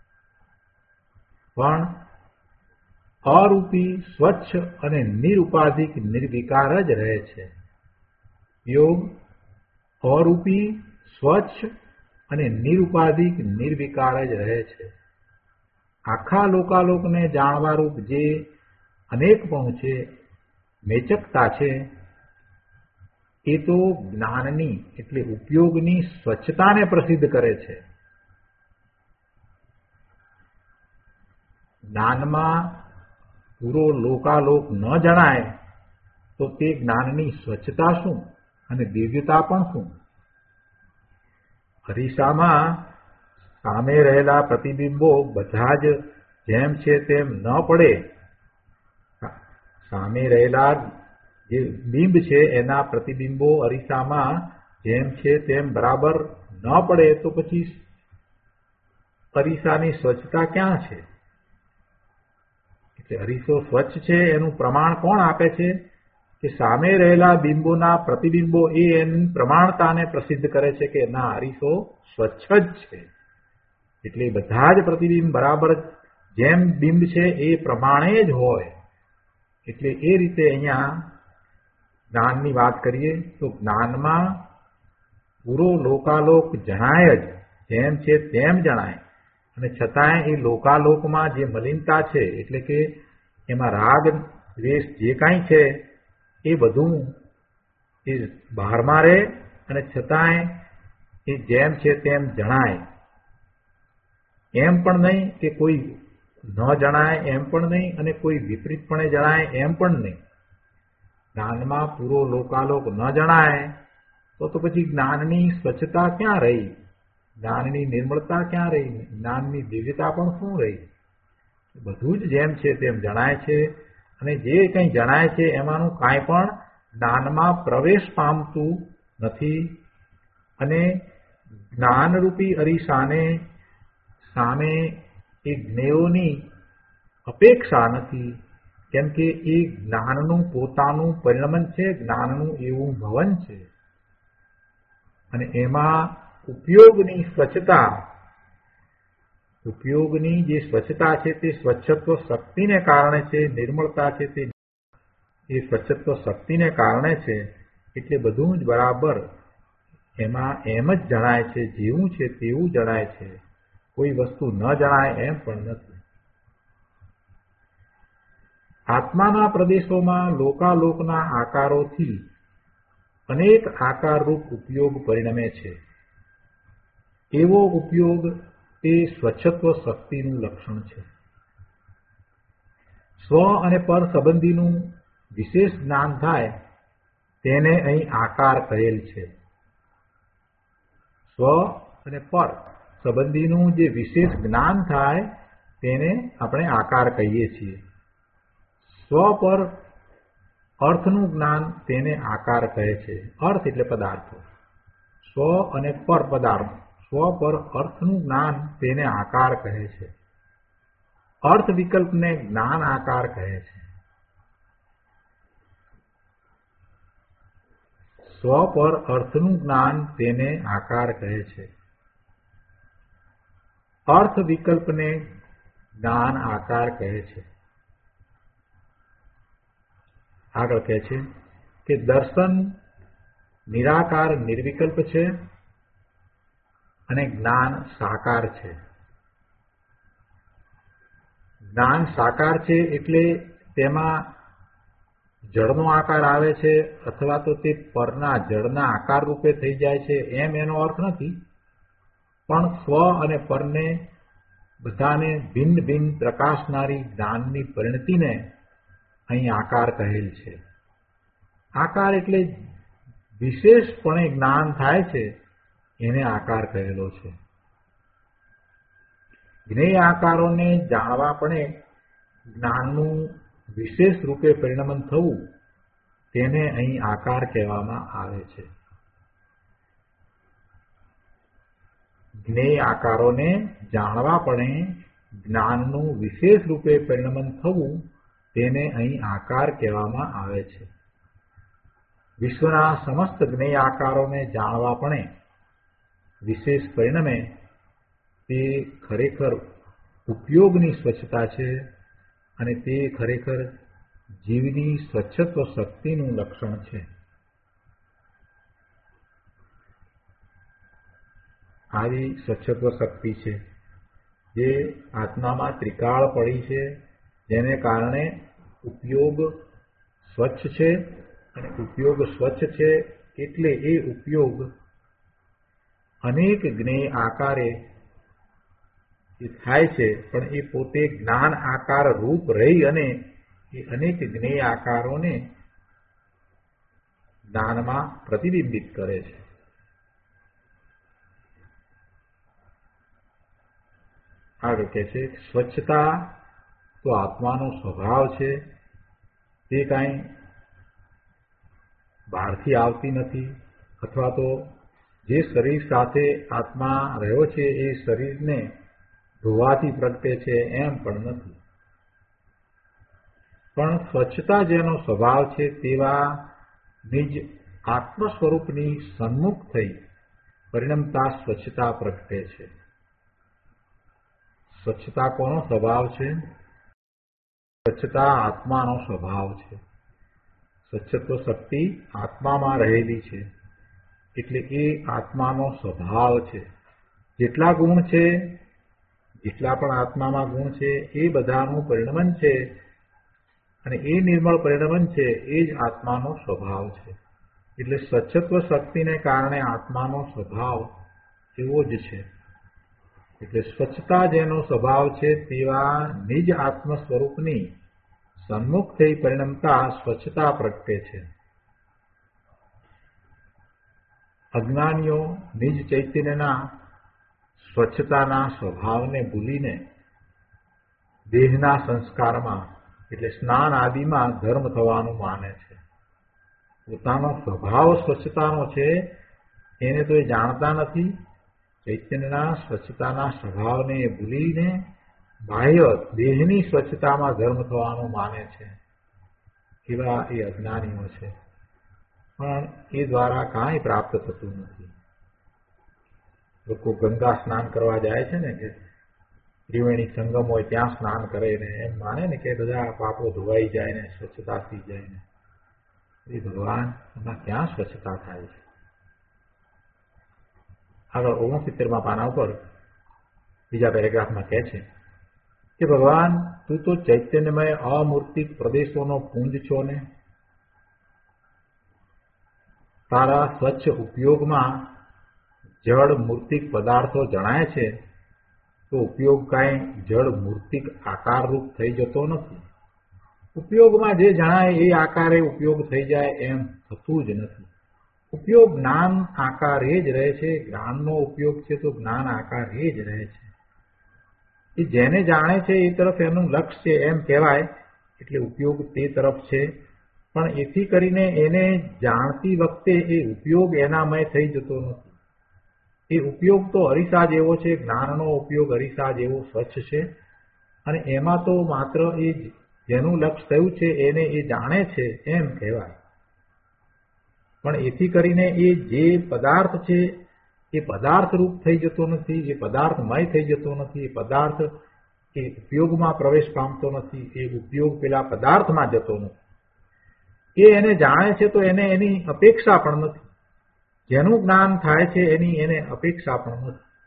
પણ અરૂપી, સ્વચ્છ અને નિરુપાધિક નિર્વિકાર જ રહે છે. યોગ અરૂપી, સ્વચ્છ અને નિરુપાધિક નિર્વિકાર જ રહે છે. આખા લોકાલોકને જાણવારૂપ જે અનેકપણું છે, મેચકતા છે, એ તો જ્ઞાનની એટલે ઉપયોગની સ્વચ્છતાને પ્રસિદ્ધ કરે છે. જ્ઞાનમાં પૂરો લોકાલોક ન જણાય તો તે જ્ઞાનની સ્વચ્છતા શું અને દિવ્યતા પણ શું? અરીસામાં સામે રહેલા પ્રતિબિંબો બધા જ જેમ છે તેમ ન પડે, સામે રહેલા જે બિંબ છે એના પ્રતિબિંબો અરીસામાં જેમ છે તેમ બરાબર ન પડે તો પછી અરીસાની સ્વચ્છતા ક્યાં છે? એટલે અરીસો સ્વચ્છ છે એનું પ્રમાણ કોણ આપે છે? કે સામે રહેલા બિંબોના પ્રતિબિંબો એ એની પ્રમાણતાને પ્રસિદ્ધ કરે છે કે ના, અરીસો સ્વચ્છ જ છે. એટલે બધા જ પ્રતિબિંબ બરાબર જેમ બિંબ છે એ પ્રમાણે જ હોય. એટલે એ રીતે અહીંયા જ્ઞાનની વાત કરીએ તો જ્ઞાનમાં પૂરો લોકાલોક જણાય જ, જેમ છે તેમ જણાય, અને છતાંય એ લોકાલોકમાં જે મલિનતા છે એટલે કે એમાં રાગ દ્વેષ જે કાંઈ છે એ બધું એ બહારમાં રહે, અને છતાંય એ જેમ છે તેમ જણાય. એમ પણ નહીં કે કોઈ ન જણાય, એમ પણ નહીં, અને કોઈ વિપરીતપણે જણાય એમ પણ નહીં. જ્ઞાનમાં પૂરો લોકાલોક ન જણાય તો તો પછી જ્ઞાનની સ્વચ્છતા ક્યાં રહી? જ્ઞાનની નિર્મળતા ક્યાં રહી? જ્ઞાનની દિવ્યતા પણ શું રહી? બધું જ જેમ છે તેમ જણાય છે, અને જે કંઈ જણાય છે એમાંનું કાંઈ પણ જ્ઞાનમાં પ્રવેશ પામતું નથી, અને જ્ઞાનરૂપી અરીસાને સામે એ જ્ઞેયોની અપેક્ષા નથી, કેમ કે એ જ્ઞાનનું પોતાનું પરિણમન છે, જ્ઞાનનું એવું ભવન છે. અને એમાં ઉપયોગની સ્વચ્છતા, ઉપયોગની જે સ્વચ્છતા છે તે સ્વચ્છત્વ શક્તિને કારણે છે, નિર્મળતા છે તે એ સ્વચ્છત્વ શક્તિને કારણે છે. એટલે બધું જ બરાબર એમાં એમ જ જણાય છે, જેવું છે તેવું જણાય છે, કોઈ વસ્તુ ન જણાય એમ પણ નથી. આત્માના પ્રદેશોમાં લોકાલોકના આકારોથી અનેક આકારરૂપ ઉપયોગ પરિણમે છે. એવો ઉપયોગ તે સ્વચ્છત્વ શક્તિનું લક્ષણ છે. સ્વ અને પર સંબંધીનું વિશેષ જ્ઞાન થાય તેને અહીં આકાર કહેલ છે. સ્વ અને પર સંબંધીનું જે વિશેષ જ્ઞાન થાય તેને આપણે આકાર કહીએ છીએ. સ્વ પર અર્થનું જ્ઞાન તેને આકાર કહે છે. અર્થ એટલે પદાર્થો. સ્વ અને પર પદાર્થ, સ્વ પર અર્થનું જ્ઞાન તેને આકાર કહે છે. અર્થ વિકલ્પને જ્ઞાન આકાર કહે છે. સ્વ પર અર્થનું જ્ઞાન તેને આકાર કહે છે. અર્થ વિકલ્પને જ્ઞાન આકાર કહે છે. આગળ કહે છે કે દર્શન નિરાકાર નિર્વિકલ્પ છે, અને જ્ઞાન સાકાર છે. જ્ઞાન સાકાર છે એટલે તેમાં જળનો આકાર આવે છે અથવા તો તે પરના જળના આકાર રૂપે થઈ જાય છે એમ એનો અર્થ નથી, પણ સ્વ અને પરને બધાને ભિન્ન ભિન્ન પ્રકાશનારી જ્ઞાનની પરિણતિને અહીં આકાર કહેલ છે. આકાર એટલે વિશેષપણે જ્ઞાન થાય છે એને આકાર કહેલો છે. જ્ઞેય આકારોને જાણવા પણ જ્ઞાનનું વિશેષ રૂપે પરિણમન થવું તેને અહીં આકાર કહેવામાં આવે છે. જ્ઞેય આકારોને જાણવા પણ જ્ઞાનનું વિશેષ રૂપે પરિણમન થવું તેને અહીં આકાર કહેવામાં આવે છે. વિશ્વના સમસ્ત જ્ઞેય આકારોને જાણવા પણ વિશેષ પરિણમે તે ખરેખર ઉપયોગની સ્વચ્છતા છે અને તે ખરેખર જીવની સ્વચ્છત્વ શક્તિનું લક્ષણ છે. આવી સ્વચ્છત્વ શક્તિ છે જે આત્મામાં ત્રિકાળ પડી છે, જેને કારણે ઉપયોગ સ્વચ્છ છે અને ઉપયોગ સ્વચ્છ છે એટલે એ ઉપયોગ અનેક જ્ઞેય આકારે થાય છે, પણ એ પોતે જ્ઞાન આકાર રૂપ રહી અને એ અનેક જ્ઞેય આકારોને જ્ઞાનમાં પ્રતિબિંબિત કરે છે. આગળ કહે છે સ્વચ્છતા તો આત્માનો સ્વભાવ છે, તે કાંઈ બહારથી આવતી નથી અથવા તો જે શરીર સાથે આત્મા રહ્યો છે એ શરીરને ધોવાથી પ્રગટે છે એમ પણ નથી. પણ સ્વચ્છતા જેનો સ્વભાવ છે તેવા નિજ આત્મ સ્વરૂપની સન્મુખ થઈ પરિણમતા સ્વચ્છતા પ્રગટે છે. સ્વચ્છતા કોનો સ્વભાવ છે? સ્વચ્છતા આત્માનો સ્વભાવ છે. સ્વચ્છત્વ શક્તિ આત્મામાં રહેલી છે એટલે એ આત્માનો સ્વભાવ છે. જેટલા ગુણ છે, જેટલા પણ આત્મામાં ગુણ છે એ બધાનું પરિણમન છે અને એ નિર્મળ પરિણમન છે એ જ આત્માનો સ્વભાવ છે. એટલે સ્વચ્છત્વ શક્તિને કારણે આત્માનો સ્વભાવ એવો જ છે. એટલે સ્વચ્છતા જેનો સ્વભાવ છે તેવા નિજ આત્મ સ્વરૂપની સન્મુખ થઈ પરિણમતા સ્વચ્છતા પ્રગટે છે. અજ્ઞાનીઓ નિજ ચૈતન્યના સ્વચ્છતાના સ્વભાવને ભૂલીને દેહના સંસ્કારમાં એટલે સ્નાન આદિમાં ધર્મ થવાનું માને છે. પોતાનો સ્વભાવ સ્વચ્છતાનો છે એને તો એ જાણતા નથી. ચૈતન્યના સ્વચ્છતાના સ્વભાવને ભૂલીને બાહ્ય દેહની સ્વચ્છતામાં ધર્મ થવાનું માને છે. એવા એ અજ્ઞાનીઓ છે, પણ એ દ્વારા કાંઈ પ્રાપ્ત થતું નથી. લોકો ગંગા સ્નાન કરવા જાય છે ને કે ત્રિવેણી સંગમ હોય ત્યાં સ્નાન કરે ને એમ માને ને કે બધા પાપો ધોવાઈ જાય ને સ્વચ્છતા થઈ જાય ને. એ ભગવાન એમાં ક્યાં સ્વચ્છતા થાય છે? આગળ ઓગણસિત્તેરમાં પાના ઉપર બીજા પેરેગ્રાફમાં કહે છે કે ભગવાન તું તો ચૈતન્યમય અમૂર્તિક પ્રદેશોનો પુંજ છો ને. તારા સ્વચ્છ ઉપયોગમાં જળ મૂર્તિક પદાર્થો જણાય છે તો ઉપયોગ કાંઈ જળ મૂર્તિક આકાર રૂપ થઈ જતો નથી. ઉપયોગમાં જે જણાય એ આકારે ઉપયોગ થઈ જાય એમ થતું જ નથી. ઉપયોગ જ્ઞાન આકારે જ રહે છે. જ્ઞાનનો ઉપયોગ છે તો જ્ઞાન આકારે જ રહે છે. એ જેને જાણે છે એ તરફ એનું લક્ષ્ય છે એમ કહેવાય, એટલે ઉપયોગ તે તરફ છે. પણ એથી કરીને એને જાણતી વખતે એ ઉપયોગ એનામય થઈ જતો નથી. એ ઉપયોગ તો અરીસા જેવો છે, જ્ઞાનનો ઉપયોગ અરીસા જેવો સ્વચ્છ છે અને એમાં તો માત્ર એ જેનું લક્ષ્ય થયું છે એને એ જાણે છે એમ કહેવાય. પણ એથી કરીને એ જે પદાર્થ છે એ પદાર્થ રૂપ થઈ જતો નથી, એ પદાર્થમય થઈ જતો નથી, એ પદાર્થ એ ઉપયોગમાં પ્રવેશ પામતો નથી, એ ઉપયોગ પેલા પદાર્થમાં જતો નથી. એ એને જાણે છે તો એને એની અપેક્ષા પણ નથી. જેનું જ્ઞાન થાય છે એની એને અપેક્ષા પણ નથી.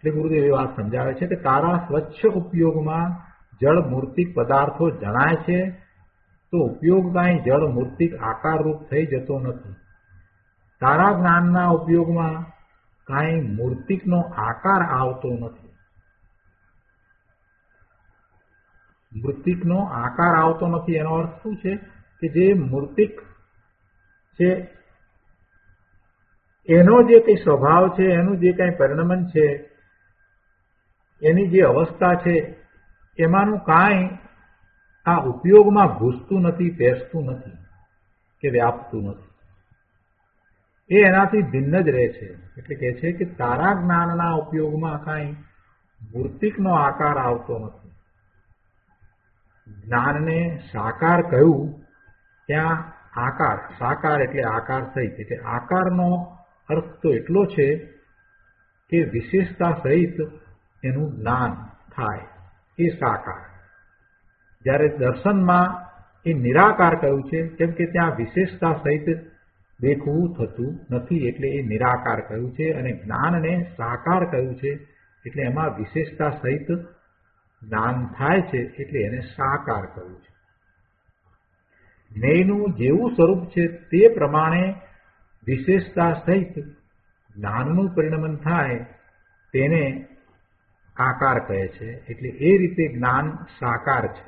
એટલે ગુરુદેવ એ વાત સમજાવે છે કે તારા સ્વચ્છ ઉપયોગમાં જળ મૂર્તિક પદાર્થો જણાય છે તો ઉપયોગ કાંઈ જળ મૂર્તિક આકારરૂપ થઈ જતો નથી. તારા જ્ઞાનના ઉપયોગમાં કાંઈ મૂર્તિકનો આકાર આવતો નથી. મૂર્તિકનો આકાર આવતો નથી એનો અર્થ શું છે કે જે મૂર્તિક છે એનો જે કંઈ સ્વભાવ છે, એનું જે કંઈ પરિણમન છે, એની જે અવસ્થા છે, એમાંનું કાંઈ આ ઉપયોગમાં ઘૂસતું નથી, પેસતું નથી કે વ્યાપતું નથી. એ એનાથી ભિન્ન જ રહે છે. એટલે કહે છે કે તારા જ્ઞાનના ઉપયોગમાં કાંઈ મૂર્તિકનો આકાર આવતો નથી. જ્ઞાનને સાકાર કહ્યું ત્યાં આકાર, સાકાર એટલે આકાર સહિત, એટલે આકારનો અર્થ તો એટલો છે કે વિશેષતા સહિત એનું જ્ઞાન થાય, એ સાકાર. જ્યારે દર્શનમાં એ નિરાકાર કહ્યું છે કેમ કે ત્યાં વિશેષતા સહિત દેખવું થતું નથી, એટલે એ નિરાકાર કહ્યું છે. અને જ્ઞાનને સાકાર કહ્યું છે એટલે એમાં વિશેષતા સહિત જ્ઞાન થાય છે, એટલે એને સાકાર કહ્યું છે. જ્ઞેયનું જેવું સ્વરૂપ છે તે પ્રમાણે વિશેષતા સહિત જ્ઞાનનું પરિણમન થાય તેને આકાર કહે છે. એટલે એ રીતે જ્ઞાન સાકાર છે.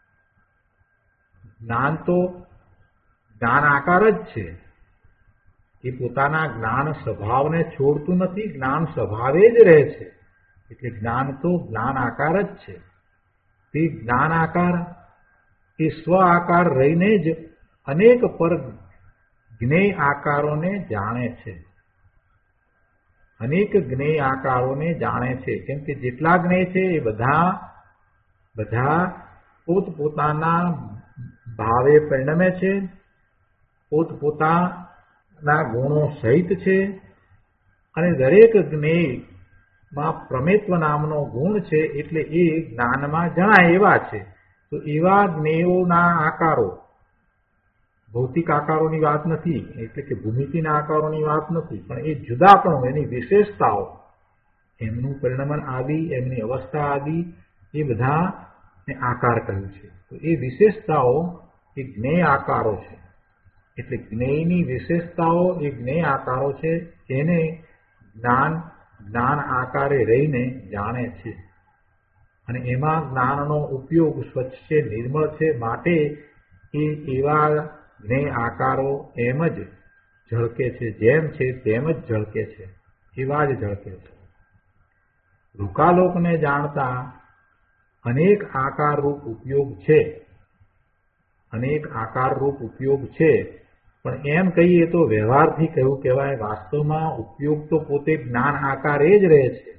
જ્ઞાન તો જ્ઞાન આકાર જ છે. એ પોતાના જ્ઞાન સ્વભાવને છોડતું નથી, જ્ઞાન સ્વભાવે જ રહે છે. એટલે જ્ઞાન તો જ્ઞાન આકાર જ છે. તે જ્ઞાન આકાર એ સ્વ આકાર રહીને જ અનેક પર જ્ઞેય આકારોને જાણે છે. અનેક જ્ઞેય આકારોને જાણે છે. કેમ કે જેટલા જ્ઞેય છે એ બધા બધા પોતપોતાના ભાવે પરિણમે છે, પોતપોતાના ગુણો સહિત છે. અને દરેક જ્ઞેયમાં પ્રમેત્વ નામનો ગુણ છે, એટલે એ જ્ઞાનમાં જણાય એવા છે. તો એવા જ્ઞેયોના આકારો, ભૌતિક આકારોની વાત નથી, એટલે કે ભૂમિતિના આકારોની વાત નથી, પણ એ જુદાપણું, એની વિશેષતાઓ, એમનું પરિણમન આદિ, એમની અવસ્થા આદિ, એ બધાને આકાર કહ્યું છે. તો એ વિશેષતાઓ એ જ્ઞેય આકારો છે. એટલે જ્ઞેયની વિશેષતાઓ એ જ્ઞેય આકારો છે. એને જ્ઞાન જ્ઞાન આકારે રહીને જાણે છે. અને એમાં જ્ઞાનનો ઉપયોગ સ્વચ્છ છે, નિર્મળ છે. માટે એ એવા જ્ઞેય આકારો એમ જ ઝળકે છે, જેમ છે તેમ જ ઝળકે છે, એવા જ ઝળકે છે. રૂકાલોકને જાણતા અનેક આકારરૂપ ઉપયોગ છે, અનેક આકારરૂપ ઉપયોગ છે. પણ એમ કહીએ તો વ્યવહારથી કહ્યું કહેવાય. વાસ્તવમાં ઉપયોગ તો પોતે જ્ઞાન આકાર એ જ રહે છે.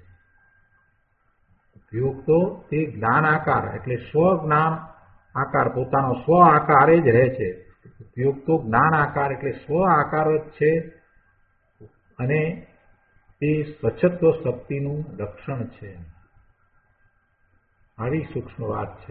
ઉપયોગ તો તે જ્ઞાન આકાર એટલે સ્વ જ્ઞાન આકાર, પોતાનો સ્વ આકાર જ રહે છે. ઉપયોગ તો જ્ઞાન આકાર એટલે સ્વ આકાર જ છે. અને તે સ્વચ્છત્વ શક્તિનું લક્ષણ છે. આવી સૂક્ષ્મ વાત છે.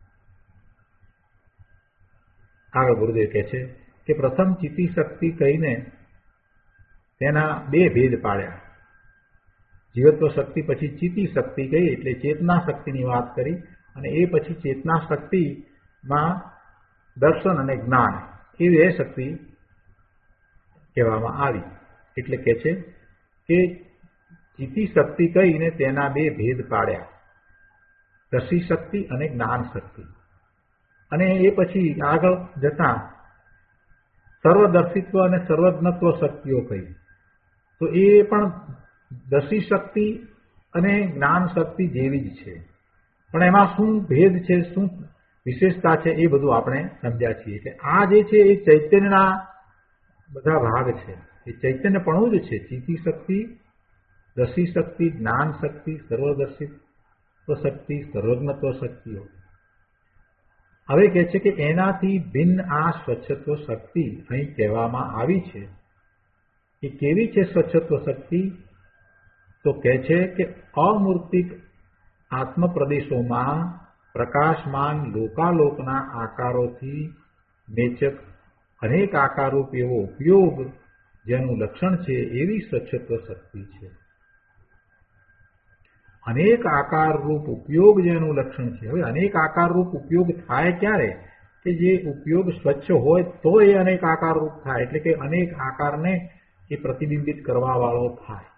આગળ ગુરુદેવ કહે છે કે પ્રથમ ચિત્તી શક્તિ કહીને તેના બે ભેદ પાડ્યા. જીવત્વ શક્તિ પછી ચિત્તી શક્તિ કહી એટલે ચેતના શક્તિની વાત કરી. અને એ પછી ચેતના શક્તિમાં દર્શન અને જ્ઞાન એવી એ શક્તિ કહેવામાં આવી. એટલે કે છે કે ચિત્તી શક્તિ કહીને તેના બે ભેદ પાડ્યા, રસી શક્તિ અને જ્ઞાન શક્તિ. અને એ પછી આગળ જતા સર્વદર્શિત્વ અને સર્વજ્ઞત્વ શક્તિઓ કહી. તો એ પણ દર્શી શક્તિ અને જ્ઞાન શક્તિ જેવી જ છે. પણ એમાં શું ભેદ છે, શું વિશેષતા છે, એ બધું આપણે સમજ્યા છીએ. એટલે આ જે છે એ ચૈતન્યના બધા ભાગ છે. એ ચૈતન્યપણું જ છે. ચિત્તી શક્તિ, દર્શી શક્તિ, જ્ઞાન શક્તિ, સર્વદર્શિત્વ શક્તિ, સર્વજ્ઞત્વ શક્તિઓ. હવે કહે છે કે એનાથી ભિન્ન આ સ્વચ્છત્વ શક્તિ અહીં કહેવામાં આવી છે. એ કેવી છે સ્વચ્છત્વ શક્તિ? તો કહે છે કે અમૂર્તિક આત્મ પ્રદેશોમાં પ્રકાશમાન લોકાલોકના આકારોથી મેચક અનેક આકારરૂપ એવો ઉપયોગ જેનું લક્ષણ છે એવી સ્વચ્છત્વ શક્તિ છે. અનેક આકાર રૂપ ઉપયોગ જેનું લક્ષણ છે. હવે અનેક આકાર રૂપ ઉપયોગ થાય ક્યારે? કે જે ઉપયોગ સ્વચ્છ હોય તો એ અનેક આકાર રૂપ થાય, એટલે કે અનેક આકારને એ પ્રતિબિંબિત કરવા વાળો થાય.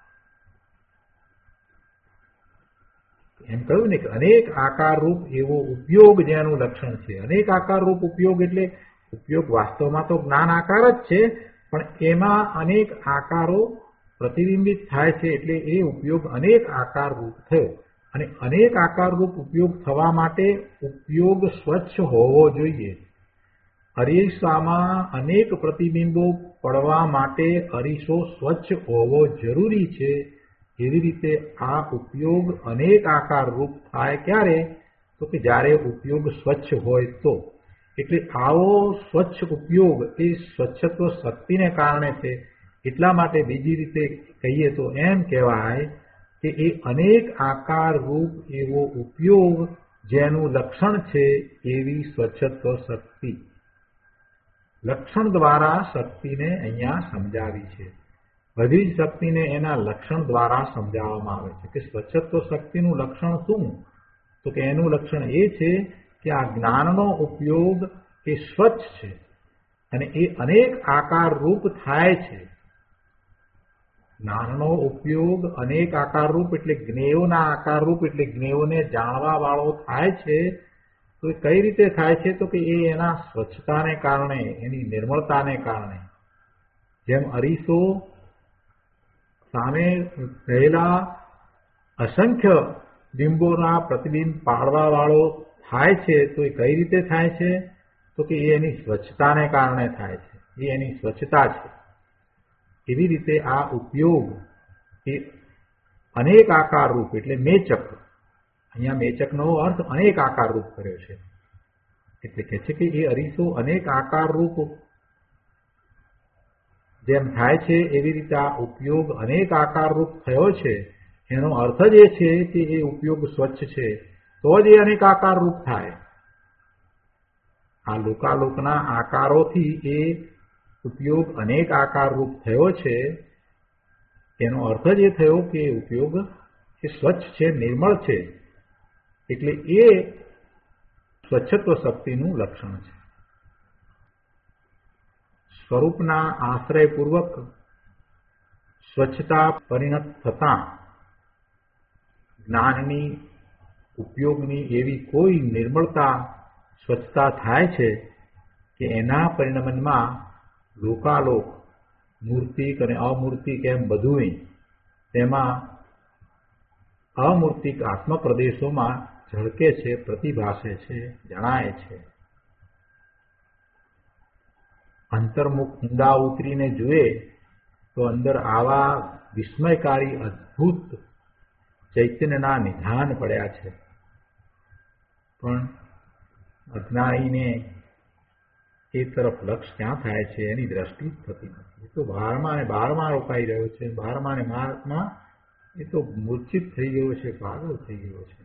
એમ કહ્યું ને કે અનેક આકાર રૂપ એવો ઉપયોગ જેનું લક્ષણ છે. અનેક આકાર રૂપ ઉપયોગ એટલે ઉપયોગ વાસ્તવમાં તો જ્ઞાન આકાર જ છે, પણ એમાં અનેક આકારો પ્રતિબિંબિત થાય છે, એટલે એ ઉપયોગ અનેક આકાર રૂપ થયો. અને અનેક આકાર રૂપ ઉપયોગ થવા માટે ઉપયોગ સ્વચ્છ હોવો જોઈએ. અરીસામાં અનેક પ્રતિબિંબો પડવા માટે અરીસો સ્વચ્છ હોવો જરૂરી છે. એવી રીતે આ ઉપયોગ અનેક આકાર રૂપ થાય ક્યારે? તો કે જ્યારે ઉપયોગ સ્વચ્છ હોય તો. એટલે આવો સ્વચ્છ ઉપયોગ એ સ્વચ્છત્વ શક્તિને કારણે છે. એટલા માટે બીજી રીતે કહીએ તો એમ કહેવાય કે એ અનેક આકાર રૂપ એવો ઉપયોગ જેનું લક્ષણ છે એવી સ્વચ્છત્વ શક્તિ. લક્ષણ દ્વારા શક્તિને અહીંયા સમજાવી છે. બધી જ શક્તિને એના લક્ષણ દ્વારા સમજાવવામાં આવે છે. કે સ્વચ્છત્વ શક્તિનું લક્ષણ શું? તો કે એનું લક્ષણ એ છે કે આ જ્ઞાનનો ઉપયોગ એ સ્વચ્છ છે અને એ અનેક આકાર રૂપ થાય છે. જ્ઞાનનો ઉપયોગ અનેક આકાર રૂપ એટલે જ્ઞેયોના આકાર રૂપ એટલે જ્ઞેયોને જાણવા વાળો થાય છે. તો એ કઈ રીતે થાય છે? તો કે એ એના સ્વચ્છતાને કારણે, એની નિર્મળતાને કારણે. જેમ અરીસો સામે રહેલા અસંખ્ય બિંબોના પ્રતિબિંબ પાડવા વાળો થાય છે, તો એ કઈ રીતે થાય છે? તો કે એ એની સ્વચ્છતાને કારણે થાય છે. એ એની સ્વચ્છતા છે. એવી રીતે આ ઉપયોગ એ અનેક આકાર રૂપ એટલે મેચક. અહીંયા મેચકનો અર્થ અનેક આકાર રૂપ કર્યો છે. એટલે કે છે કે એ અરીસો અનેક આકાર રૂપ જેમ થાય છે એવી રીતે આ ઉપયોગ અનેક આકાર રૂપ થયો છે. એનો અર્થ જ એ છે કે એ ઉપયોગ સ્વચ્છ છે તો જ એ અનેક આકાર રૂપ થાય. આ લોકાલોકના આકારોથી એ ઉપયોગ અનેક આકાર રૂપ થયો છે. એનો અર્થ જ એ થયો કે ઉપયોગ એ સ્વચ્છ છે, નિર્મળ છે. એટલે એ સ્વચ્છત્વ શક્તિનું લક્ષણ છે. સ્વરૂપના આશ્રયપૂર્વક સ્વચ્છતા પરિણત થતાં જ્ઞાનની ઉપયોગની એવી કોઈ નિર્મળતા સ્વચ્છતા થાય છે કે એના પરિણમનમાં લોકાલોક મૂર્તિક અને અમૂર્તિક એમ બધું તેમાં અમૂર્તિક આત્મપ્રદેશોમાં ઝળકે છે, પ્રતિભાસે છે, જણાય છે. અંતર્મુખ ઊંડા ઉતરીને જુએ તો અંદર આવા વિસ્મયકારી અદ્ભુત ચૈતન્યના નિધાન પડ્યા છે. પણ અજ્ઞાનીને એ તરફ લક્ષ ક્યાં થાય છે એની દ્રષ્ટિ થતી નથી. એ તો બહારમાં ને બહારમાં રોકાઈ રહ્યો છે. બહારમાં ને બહારમાં એ તો મૂર્છિત થઈ ગયો છે, પાગલ થઈ ગયો છે.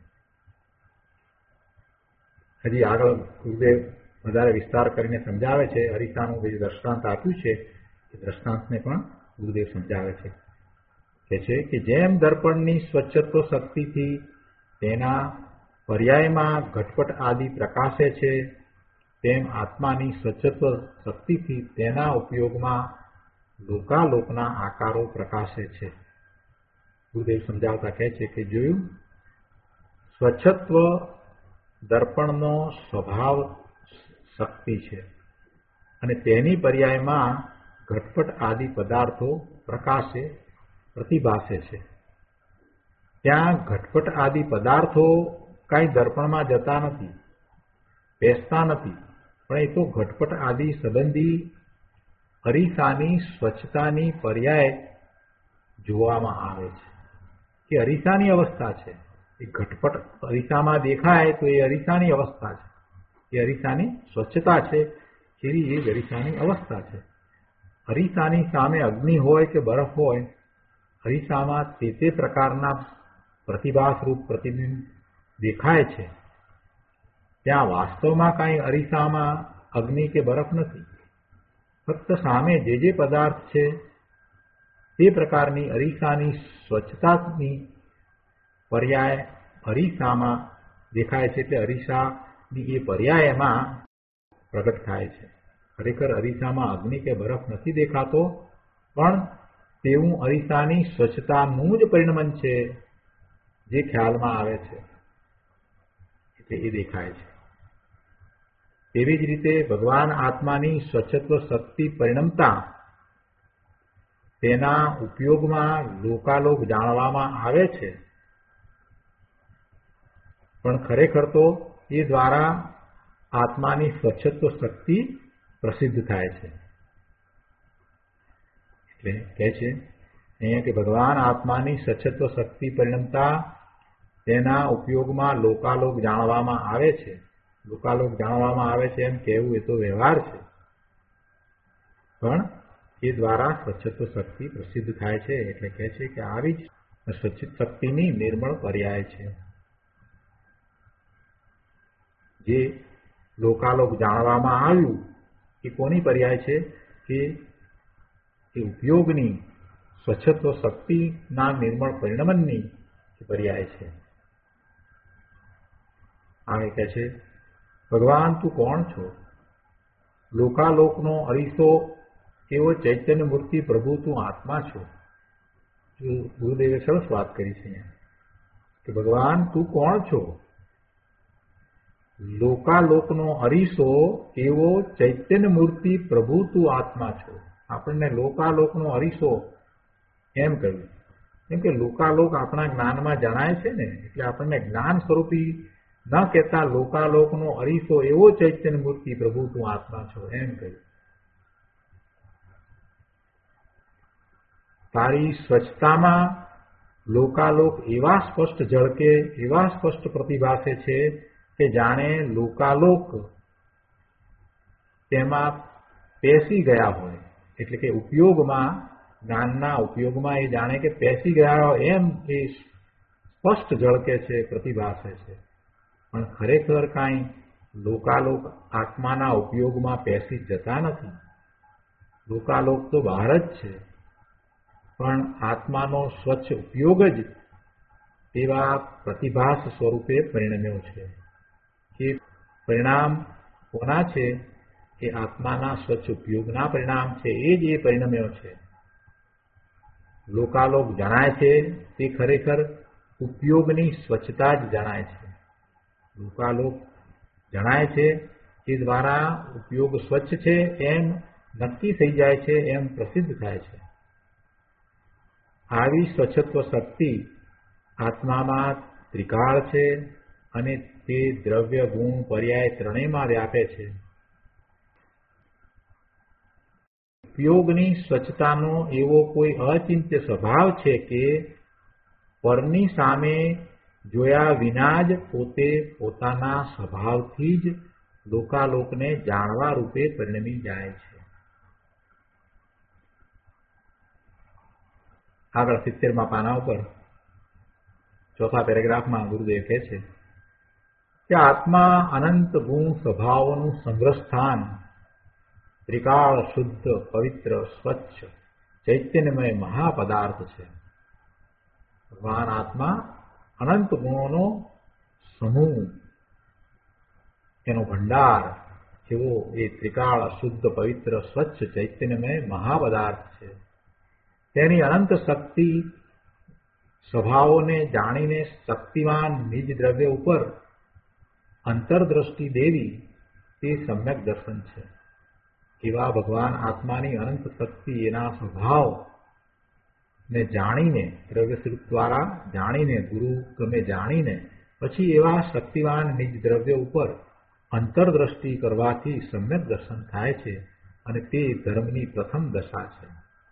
હજી આગળ ગુરુદેવ વધારે વિસ્તાર કરીને સમજાવે છે. અરીસાનું જે દ્રષ્ટાંત આપ્યું છે એ દ્રષ્ટાંતને પણ ગુરુદેવ સમજાવે છે. કે છે કે જેમ દર્પણની સ્વચ્છત્વ શક્તિથી તેના પર્યાયમાં ઘટપટ આદિ પ્રકાશે છે, તેમ આત્માની સ્વચ્છત્વ શક્તિથી તેના ઉપયોગમાં લોકાલોકના આકારો પ્રકાશે છે. ગુરુદેવ સમજાવતા કહે છે કે જોયું, સ્વચ્છત્વ દર્પણનો સ્વભાવ શક્તિ છે અને તેની પર્યાયમાં ઘટપટ આદિ પદાર્થો પ્રકાશે, પ્રતિભાસે છે. ત્યાં ઘટપટ આદિ પદાર્થો કાંઈ દર્પણમાં જતા નથી, બેસતા નથી, પણ એ તો ઘટપટ આદિ સંબંધી અરીસાની સ્વચ્છતાની પર્યાય જોવામાં આવે છે કે અરીસાની અવસ્થા છે. એ ઘટપટ અરીસામાં દેખાય તો એ અરીસાની અવસ્થા છે, એ અરીસાની સ્વચ્છતા છે, એવી એ અરીસાની અવસ્થા છે. અરીસાની સામે અગ્નિ હોય કે બરફ હોય, અરીસામાં તે તે પ્રકારના પ્રતિભાસરૂપ પ્રતિબિંબ દેખાય છે. ત્યાં વાસ્તવમાં કાંઈ અરીસામાં અગ્નિ કે બરફ નથી. ફક્ત સામે જે જે પદાર્થ છે તે પ્રકારની અરીસાની સ્વચ્છતાની પર્યાય અરીસામાં દેખાય છે, એટલે અરીસાની એ પર્યાય એમાં પ્રગટ થાય છે. ખરેખર અરીસામાં અગ્નિ કે બરફ નથી દેખાતો, પણ તેવું અરીસાની સ્વચ્છતાનું જ પરિણમન છે જે ખ્યાલમાં આવે છે, એટલે એ દેખાય છે. તેવી જ રીતે ભગવાન આત્માની સ્વચ્છત્વ શક્તિ પરિણમતા તેના ઉપયોગમાં લોકાલોક જાણવામાં આવે છે, પણ ખરેખર તો એ દ્વારા આત્માની સ્વચ્છત્વ શક્તિ પ્રસિદ્ધ થાય છે. એટલે કહે છે અહીંયા કે ભગવાન આત્માની સ્વચ્છત્વ શક્તિ પરિણમતા તેના ઉપયોગમાં લોકાલોક જાણવામાં આવે છે. લોકાલોક જાણવામાં આવે છે એમ કહેવું એ તો વ્યવહાર છે, પણ એ દ્વારા સ્વચ્છત્વ શક્તિ પ્રસિદ્ધ થાય છે. એટલે કહે છે કે આવી જ સ્વચ્છિત શક્તિની નિર્મળ પર્યાય છે. જે લોકાલોક જાણવામાં આવ્યું એ કોની પર્યાય છે? કે એ ઉપયોગની સ્વચ્છત્વ શક્તિના નિર્મળ પરિણમનની પર્યાય છે. આવે કહે છે ભગવાન તું કોણ છો? લોકાલોકનો અરીસો એવો ચૈતન્ય મૂર્તિ પ્રભુ તું આત્મા છો. ગુરુદેવે સરસ વાત કરી છે કે ભગવાન તું કોણ છો? લોકાલોકનો અરીસો એવો ચૈતન્ય મૂર્તિ પ્રભુ તું આત્મા છો. આપણને લોકાલોકનો અરીસો એમ કહ્યું કેમ કે લોકાલોક આપણા જ્ઞાનમાં જણાય છે ને, એટલે આપણને જ્ઞાન સ્વરૂપી ન કહેતા લોકાલોકનો અરીસો એવો ચૈતન્ય મૂર્તિ પ્રભુ તું આત્મા છો એમ કહ્યું. તારી સ્વચ્છતામાં લોકાલોક એવા સ્પષ્ટ ઝળકે, એવા સ્પષ્ટ પ્રતિભાસે છે કે જાણે લોકાલોક તેમાં પેસી ગયા હોય. એટલે કે ઉપયોગમાં, જ્ઞાનના ઉપયોગમાં એ જાણે કે પેસી ગયા હોય એમ એ સ્પષ્ટ ઝળકે છે, પ્રતિભાસે છે. પણ ખરેખર કાંઈ લોકાલોક આત્માના ઉપયોગમાં પેસી જતા નથી. લોકાલોક તો બહાર જ છે, પણ આત્માનો સ્વચ્છ ઉપયોગ જ એવા પ્રતિભાસ સ્વરૂપે પરિણમ્યો છે. એ પરિણામ કોના છે? એ આત્માના સ્વચ્છ ઉપયોગના પરિણામ છે. એ જ એ પરિણમ્યો છે. લોકાલોક જણાય છે તે ખરેખર ઉપયોગની સ્વચ્છતા જ જણાય છે. લોકાલોક જણાય છે એ દ્વારા ઉપયોગ સ્વચ્છ છે એમ નક્કી થઈ જાય છે, એમ પ્રસિદ્ધ થાય છે. આવી સ્વચ્છત્વ શક્તિ આત્મામાં ત્રિકાળ છે અને તે દ્રવ્ય ગુણ પર્યાય ત્રણેયમાં વ્યાપે છે. ઉપયોગની સ્વચ્છતાનો એવો કોઈ અચિંત્ય સ્વભાવ છે કે પરની સામે જોયા વિના જ પોતે પોતાના સ્વભાવથી જ લોકાલોકને જાણવા રૂપે પરિણમી જાય છે. આગળ સિત્તેરમાં પાના ઉપર ચોથા પેરેગ્રાફમાં ગુરુદેવ કહે છે કે આત્મા અનંત ગુણ સ્વભાવોનું સંગ્રહસ્થાન, ત્રિકાળ શુદ્ધ પવિત્ર સ્વચ્છ ચૈતન્યમય મહાપદાર્થ છે. ભગવાન આત્મા અનંત ગુણોનો સમૂહ, એનો ભંડાર એવો એ ત્રિકાળ શુદ્ધ પવિત્ર સ્વચ્છ ચૈતન્યમય મહાપદાર્થ છે. તેની અનંત શક્તિ સ્વભાવોને જાણીને શક્તિવાન નિજ દ્રવ્ય ઉપર અંતરદ્રષ્ટિ દેવી તે સમ્યક દર્શન છે. એવા ભગવાન આત્માની અનંત શક્તિ એના સ્વભાવ ને જાણીને, દ્રવ્ય સ્વરૂપ દ્વારા જાણીને, ગુરુ ગમે જાણીને પછી એવા શક્તિવાન નિજ દ્રવ્ય ઉપર અંતરદ્રષ્ટિ કરવાથી સમ્યક દર્શન થાય છે અને તે ધર્મની પ્રથમ દશા છે.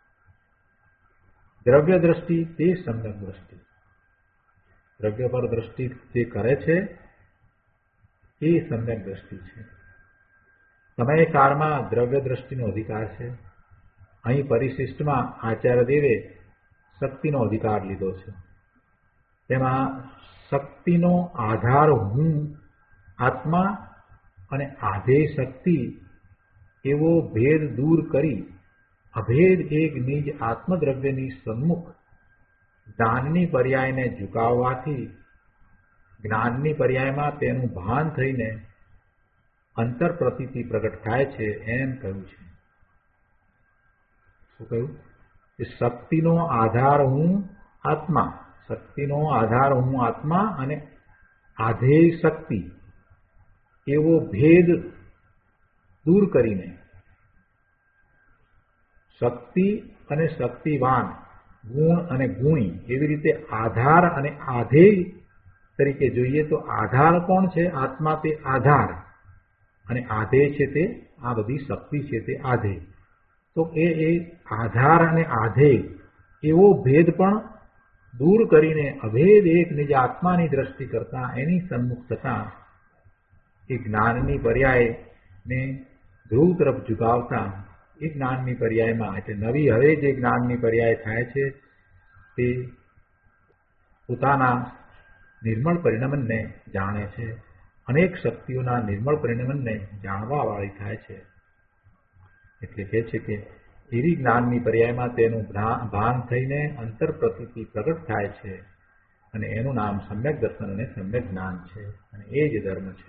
દ્રવ્ય દ્રષ્ટિ તે સમ્યક દ્રષ્ટિ. દ્રવ્ય પર દ્રષ્ટિ જે કરે છે એ સમ્યક દ્રષ્ટિ છે. સમયકાળમાં દ્રવ્ય દ્રષ્ટિનો અધિકાર છે. અહીં પરિશિષ્ટમાં આચાર્ય દેવે શક્તિનો અધિકાર લીધો છે. તેમાં શક્તિનો આધાર હું આત્મા અને આધેય શક્તિ એવો ભેદ દૂર કરી અભેદ એક નિજ આત્મદ્રવ્યની સન્મુખ જ્ઞાનની પર્યાયને ઝુકાવવાથી જ્ઞાનની પર્યાયમાં તેનું ભાન થઈને અંતર પ્રતીતિ પ્રગટ થાય છે એમ કહ્યું છે. શું કહ્યું? કે શક્તિનો આધાર હું આત્મા, શક્તિનો આધાર હું આત્મા અને આધેય શક્તિ એવો ભેદ દૂર કરીને શક્તિ અને શક્તિવાન, ગુણ અને ગુણી એવી રીતે આધાર અને આધેય તરીકે જોઈએ તો આધાર કોણ છે? આત્મા તે આધાર અને આધેય છે તે આ બધી શક્તિ છે તે આધેય. તો એ એ આધાર અને આધેય એવો ભેદ પણ દૂર કરીને અભેદ એક નિજ આત્માની દ્રષ્ટિ કરતા એની સન્મુખ થતા એ જ્ઞાનની પર્યાયને ધ્રુવ તરફ ઝુકાવતા એ જ્ઞાનની પર્યાયમાં એટલે નવી હવે જે જ્ઞાનની પર્યાય થાય છે તે પોતાના નિર્મળ પરિણમનને જાણે છે, અનેક શક્તિઓના નિર્મળ પરિણમનને જાણવા વાળી થાય છે. એટલે કહે છે કે એવી જ્ઞાનની પર્યાયમાં તેનું ભાન થઈને અંતર પ્રતીતિ પ્રગટ થાય છે અને એનું નામ સમ્યક દર્શન અને સમ્યક જ્ઞાન છે અને એ જ ધર્મ છે.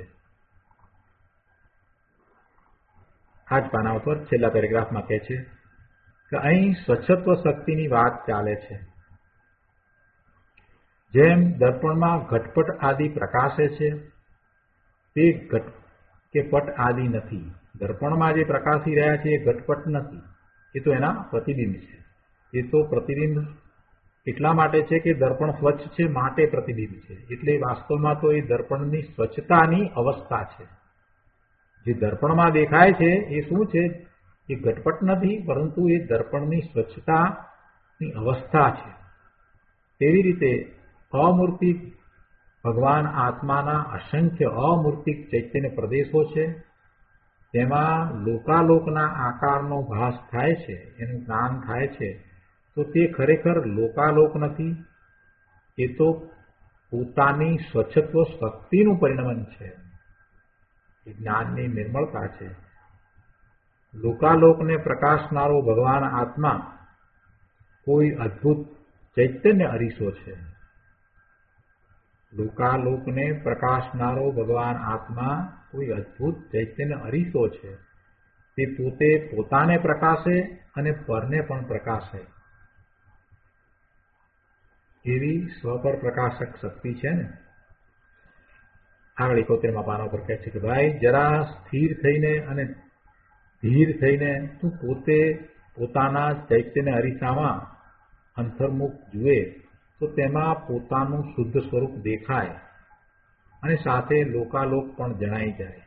આ જ પાના ઉપર છેલ્લા પેરેગ્રાફમાં કહે છે કે અહીં સ્વચ્છત્વ શક્તિની વાત ચાલે છે. જેમ દર્પણમાં ઘટપટ આદિ પ્રકાશે છે તે ઘટ કે પટ આદિ નથી. દર્પણમાં જે પ્રકાશી રહ્યા છે એ ઘટપટ નથી, એ તો એના પ્રતિબિંબ છે. એ તો પ્રતિબિંબ એટલા માટે છે કે દર્પણ સ્વચ્છ છે માટે પ્રતિબિંબ છે. એટલે વાસ્તવમાં તો એ દર્પણની સ્વચ્છતાની અવસ્થા છે. જે દર્પણમાં દેખાય છે એ શું છે? એ ઘટપટ નથી, પરંતુ એ દર્પણની સ્વચ્છતાની અવસ્થા છે. તેવી રીતે અમૂર્તિક ભગવાન આત્માના અસંખ્ય અમૂર્તિક ચૈતન્ય પ્રદેશો છે. તેમાં લોકાલોકના આકારનો ભાસ થાય છે, એનું જ્ઞાન થાય છે. તો તે ખરેખર લોકાલોક નથી, એ તો પોતાની સ્વચ્છત્વ શક્તિનું પરિણમન છે. એ જ્ઞાનની નિર્મળતા છે. લોકાલોકને પ્રકાશનારો ભગવાન આત્મા કોઈ અદ્ભુત ચૈતન્ય અરીસો છે. લોકાલોકને પ્રકાશનારો ભગવાન આત્મા કોઈ અદ્ભુત ચૈતન્ય અરીસો છે. તે પોતે પોતાને પ્રકાશે અને પરને પણ પ્રકાશે એવી સ્વપર પ્રકાશક શક્તિ છે ને. આગળ એકોતેરમાં પાના પર કહે છે કે ભાઈ જરા સ્થિર થઈને અને ધીર થઈને તું પોતે પોતાના ચૈતન્ય અરીસામાં અંતર્મુખ જુએ તો તેમાં પોતાનું શુદ્ધ સ્વરૂપ દેખાય અને સાથે લોકાલોક પણ જણાઈ જાય.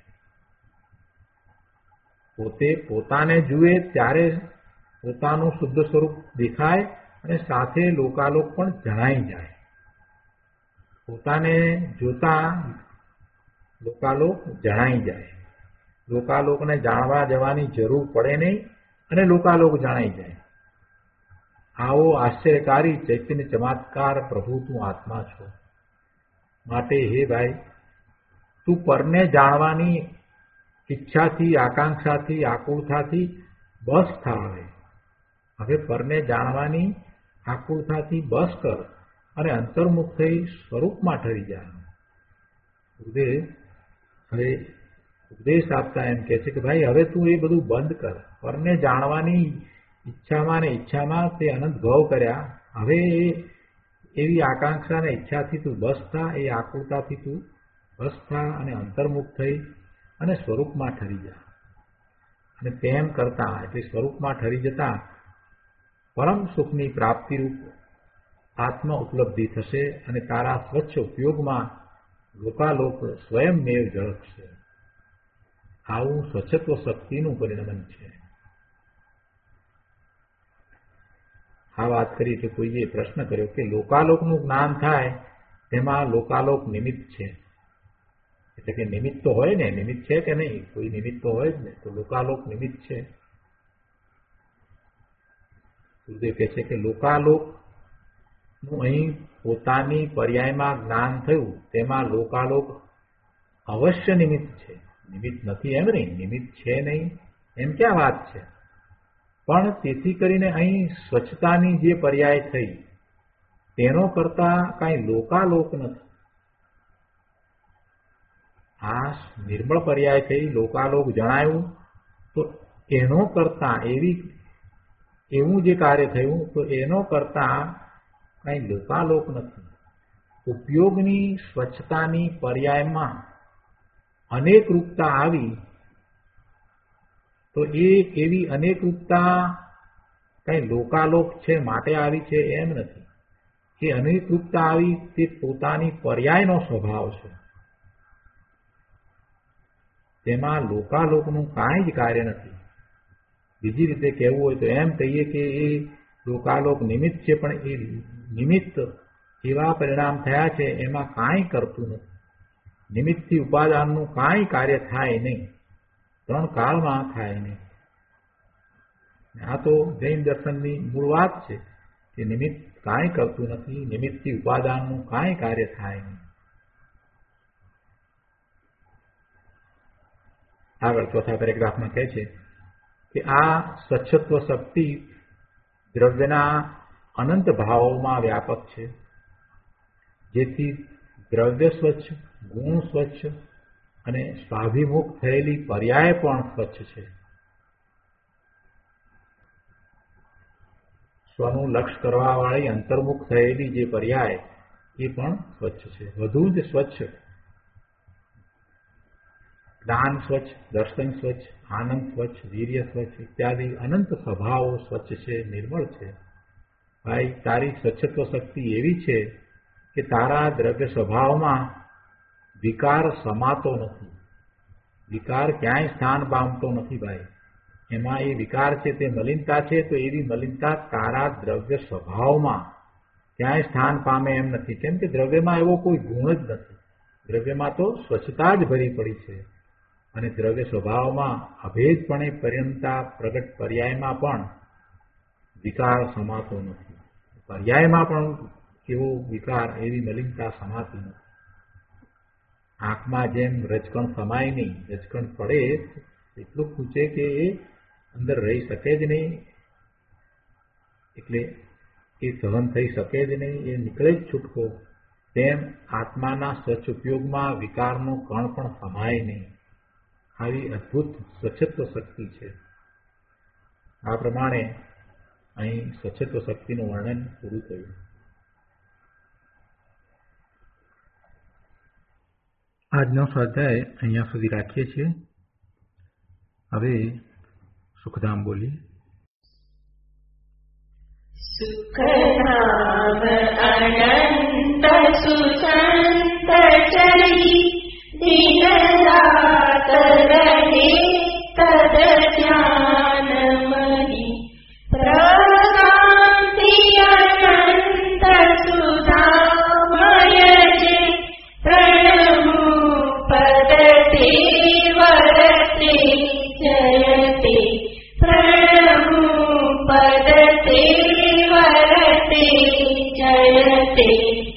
પોતે પોતાને જુએ ત્યારે પોતાનું શુદ્ધ સ્વરૂપ દેખાય અને સાથે લોકાલોક પણ જણાઈ જાય. પોતાને જોતા લોકાલોક જણાઈ જાય. લોકાલોકને જાણવા જવાની જરૂર પડે નહીં અને લોકાલોક જણાઈ જાય. આવો આશ્ચર્યકારી ચૈતન્ય ચમત્કાર પ્રભુ તું આત્મા છો. માટે હે ભાઈ, તું પરને જાણવાની ઈચ્છાથી, આકાંક્ષાથી, આકુળતાથી બસ થાય. હવે પરને જાણવાની આકુળતાથી બસ કર અને અંતર્મુખ થઈ સ્વરૂપમાં ઠરી જા. ઉપદેશ હવે ઉપદેશ આપતા એમ કે છે કે ભાઈ હવે તું એ બધું બંધ કર. પરને જાણવાની ઈચ્છામાં ને ઈચ્છામાં તે અનંત ભાવ કર્યા. હવે એવી આકાંક્ષા ને ઈચ્છાથી તું બસ થા, એ આકુળતાથી તું બસ થા અને અંતર્મુખ થઈ અને સ્વરૂપમાં ઠરી જા. અને તેમ કરતા એટલે સ્વરૂપમાં ઠરી જતા પરમ સુખની પ્રાપ્તિરૂપ આત્મ ઉપલબ્ધિ થશે અને તારા સ્વચ્છ ઉપયોગમાં લોકાલોક સ્વયંમેવ ઝળકશે. આવું સ્વચ્છત્વ શક્તિનું પરિણમન છે. આ વાત કરી એટલે કોઈએ પ્રશ્ન કર્યો કે લોકાલોકનું જ્ઞાન થાય તેમાં લોકાલોક નિમિત્ત છે. એટલે કે નિમિત્ત તો હોય ને, નિમિત્ત છે કે નહીં? કોઈ નિમિત્ત તો હોય જ ને. તો લોકાલોક નિમિત્ત છે. ગુરુદેવ કહે છે કે લોકાલોક નું અહીં પોતાની પર્યાયમાં જ્ઞાન થયું તેમાં લોકાલોક અવશ્ય નિમિત્ત છે. નિમિત્ત નથી એમ નહીં, નિમિત્ત છે નહીં એમ ક્યાં વાત છે? પણ તેથી કરીને અહીં સ્વચ્છતાની જે પર્યાય થઈ તેનો કરતા કાંઈ લોકાલોક નથી. આ નિર્મળ પર્યાય થઈ લોકાલોક જણાયું તો એનો કરતા એવી એવું જે કાર્ય થયું તો એનો કરતા કાંઈ લોકાલોક નથી. ઉપયોગની સ્વચ્છતાની પર્યાયમાં અનેક રૂપતા આવી તો એ એવી અનેક રૂપતા કઈ લોકાલોક છે માટે આવી છે એમ નથી. એ અનેક રૂપતા આવી તે પોતાની પર્યાયનો સ્વભાવ છે. તેમાં લોકાલોકનું કાંઈ જ કાર્ય નથી. બીજી રીતે કહેવું હોય તો એમ કહીએ કે એ લોકાલોક નિમિત્ત છે, પણ એ નિમિત્ત એવા પરિણામ થયા છે એમાં કાંઈ કરતું નથી. નિમિત્તથી ઉપાદાનનું કાંઈ કાર્ય થાય નહીં, ત્રણ કાળમાં થાય નહીં. આ તો જૈન દર્શનની મૂળ વાત છે કે નિમિત્ત કાંઈ કરતું નથી, નિમિત્તથી ઉપાદાનનું કાંઈ કાર્ય થાય નહીં. આગળ ચોથા પેરેગ્રાફમાં કહે છે કે આ સ્વચ્છત્વ શક્તિ દ્રવ્યના અનંત ભાવોમાં વ્યાપક છે, જેથી દ્રવ્ય સ્વચ્છ, ગુણ સ્વચ્છ અને સ્વાભિમુખ થયેલી પર્યાય પણ સ્વચ્છ છે. સ્વનું લક્ષ્ય કરવા વાળી અંતર્મુખ થયેલી જે પર્યાય એ પણ સ્વચ્છ છે. વધુ જ સ્વચ્છ જ્ઞાન સ્વચ્છ, દર્શન સ્વચ્છ, આનંદ સ્વચ્છ, વીર્ય સ્વચ્છ ઇત્યાદિ અનંત સ્વભાવો સ્વચ્છ છે, નિર્મળ છે. ભાઈ, તારી સ્વચ્છત્વ શક્તિ એવી છે કે તારા દ્રવ્ય સ્વભાવમાં વિકાર સમાતો નથી. વિકાર ક્યાંય સ્થાન પામતો નથી. ભાઈ, એમાં એ વિકાર છે તે મલિનતા છે, તો એવી મલિનતા તારા દ્રવ્ય સ્વભાવમાં ક્યાંય સ્થાન પામે એમ નથી. કેમ કે દ્રવ્યમાં એવો કોઈ ગુણ જ નથી. દ્રવ્યમાં તો સ્વચ્છતા જ ભરી પડી છે, અને દ્રવ્ય સ્વભાવમાં અભેદપણે પર્યંતા પ્રગટ પર્યાયમાં પણ વિકાર સમાતો નથી. પર્યાયમાં પણ એવો વિકાર, એવી મલિનતા સમાતી નથી. આંખમાં જેમ રજકણ સમાય નહીં, રજકણ પડે એટલું ખૂંચે કે એ અંદર રહી શકે જ નહીં, એટલે એ સહન થઈ શકે જ નહીં, એ નીકળે જ છૂટકો. તેમ આત્માના સ્વચ્છ ઉપયોગમાં વિકારનો કણ પણ સમાય નહીં. આવી અદ્ભુત સ્વચ્છત્વ શક્તિ છે. આ પ્રમાણે અહીં સ્વચ્છત્વ શક્તિનું વર્ણન પૂરું થયું. આજનો સ્વાધ્યાય અહીંયા સુધી રાખીએ છીએ. હવે સુખધામ બોલીએ. સુખધામ અનંત સુસંત ચરી દિન રાત રહે તદ ધ્યાન મહી પ્રકાંતિ અનંત સુધામય જે પ્રણમુ પદતે વરતે જયતે પ્રણમુ પદતે વરતે જયતે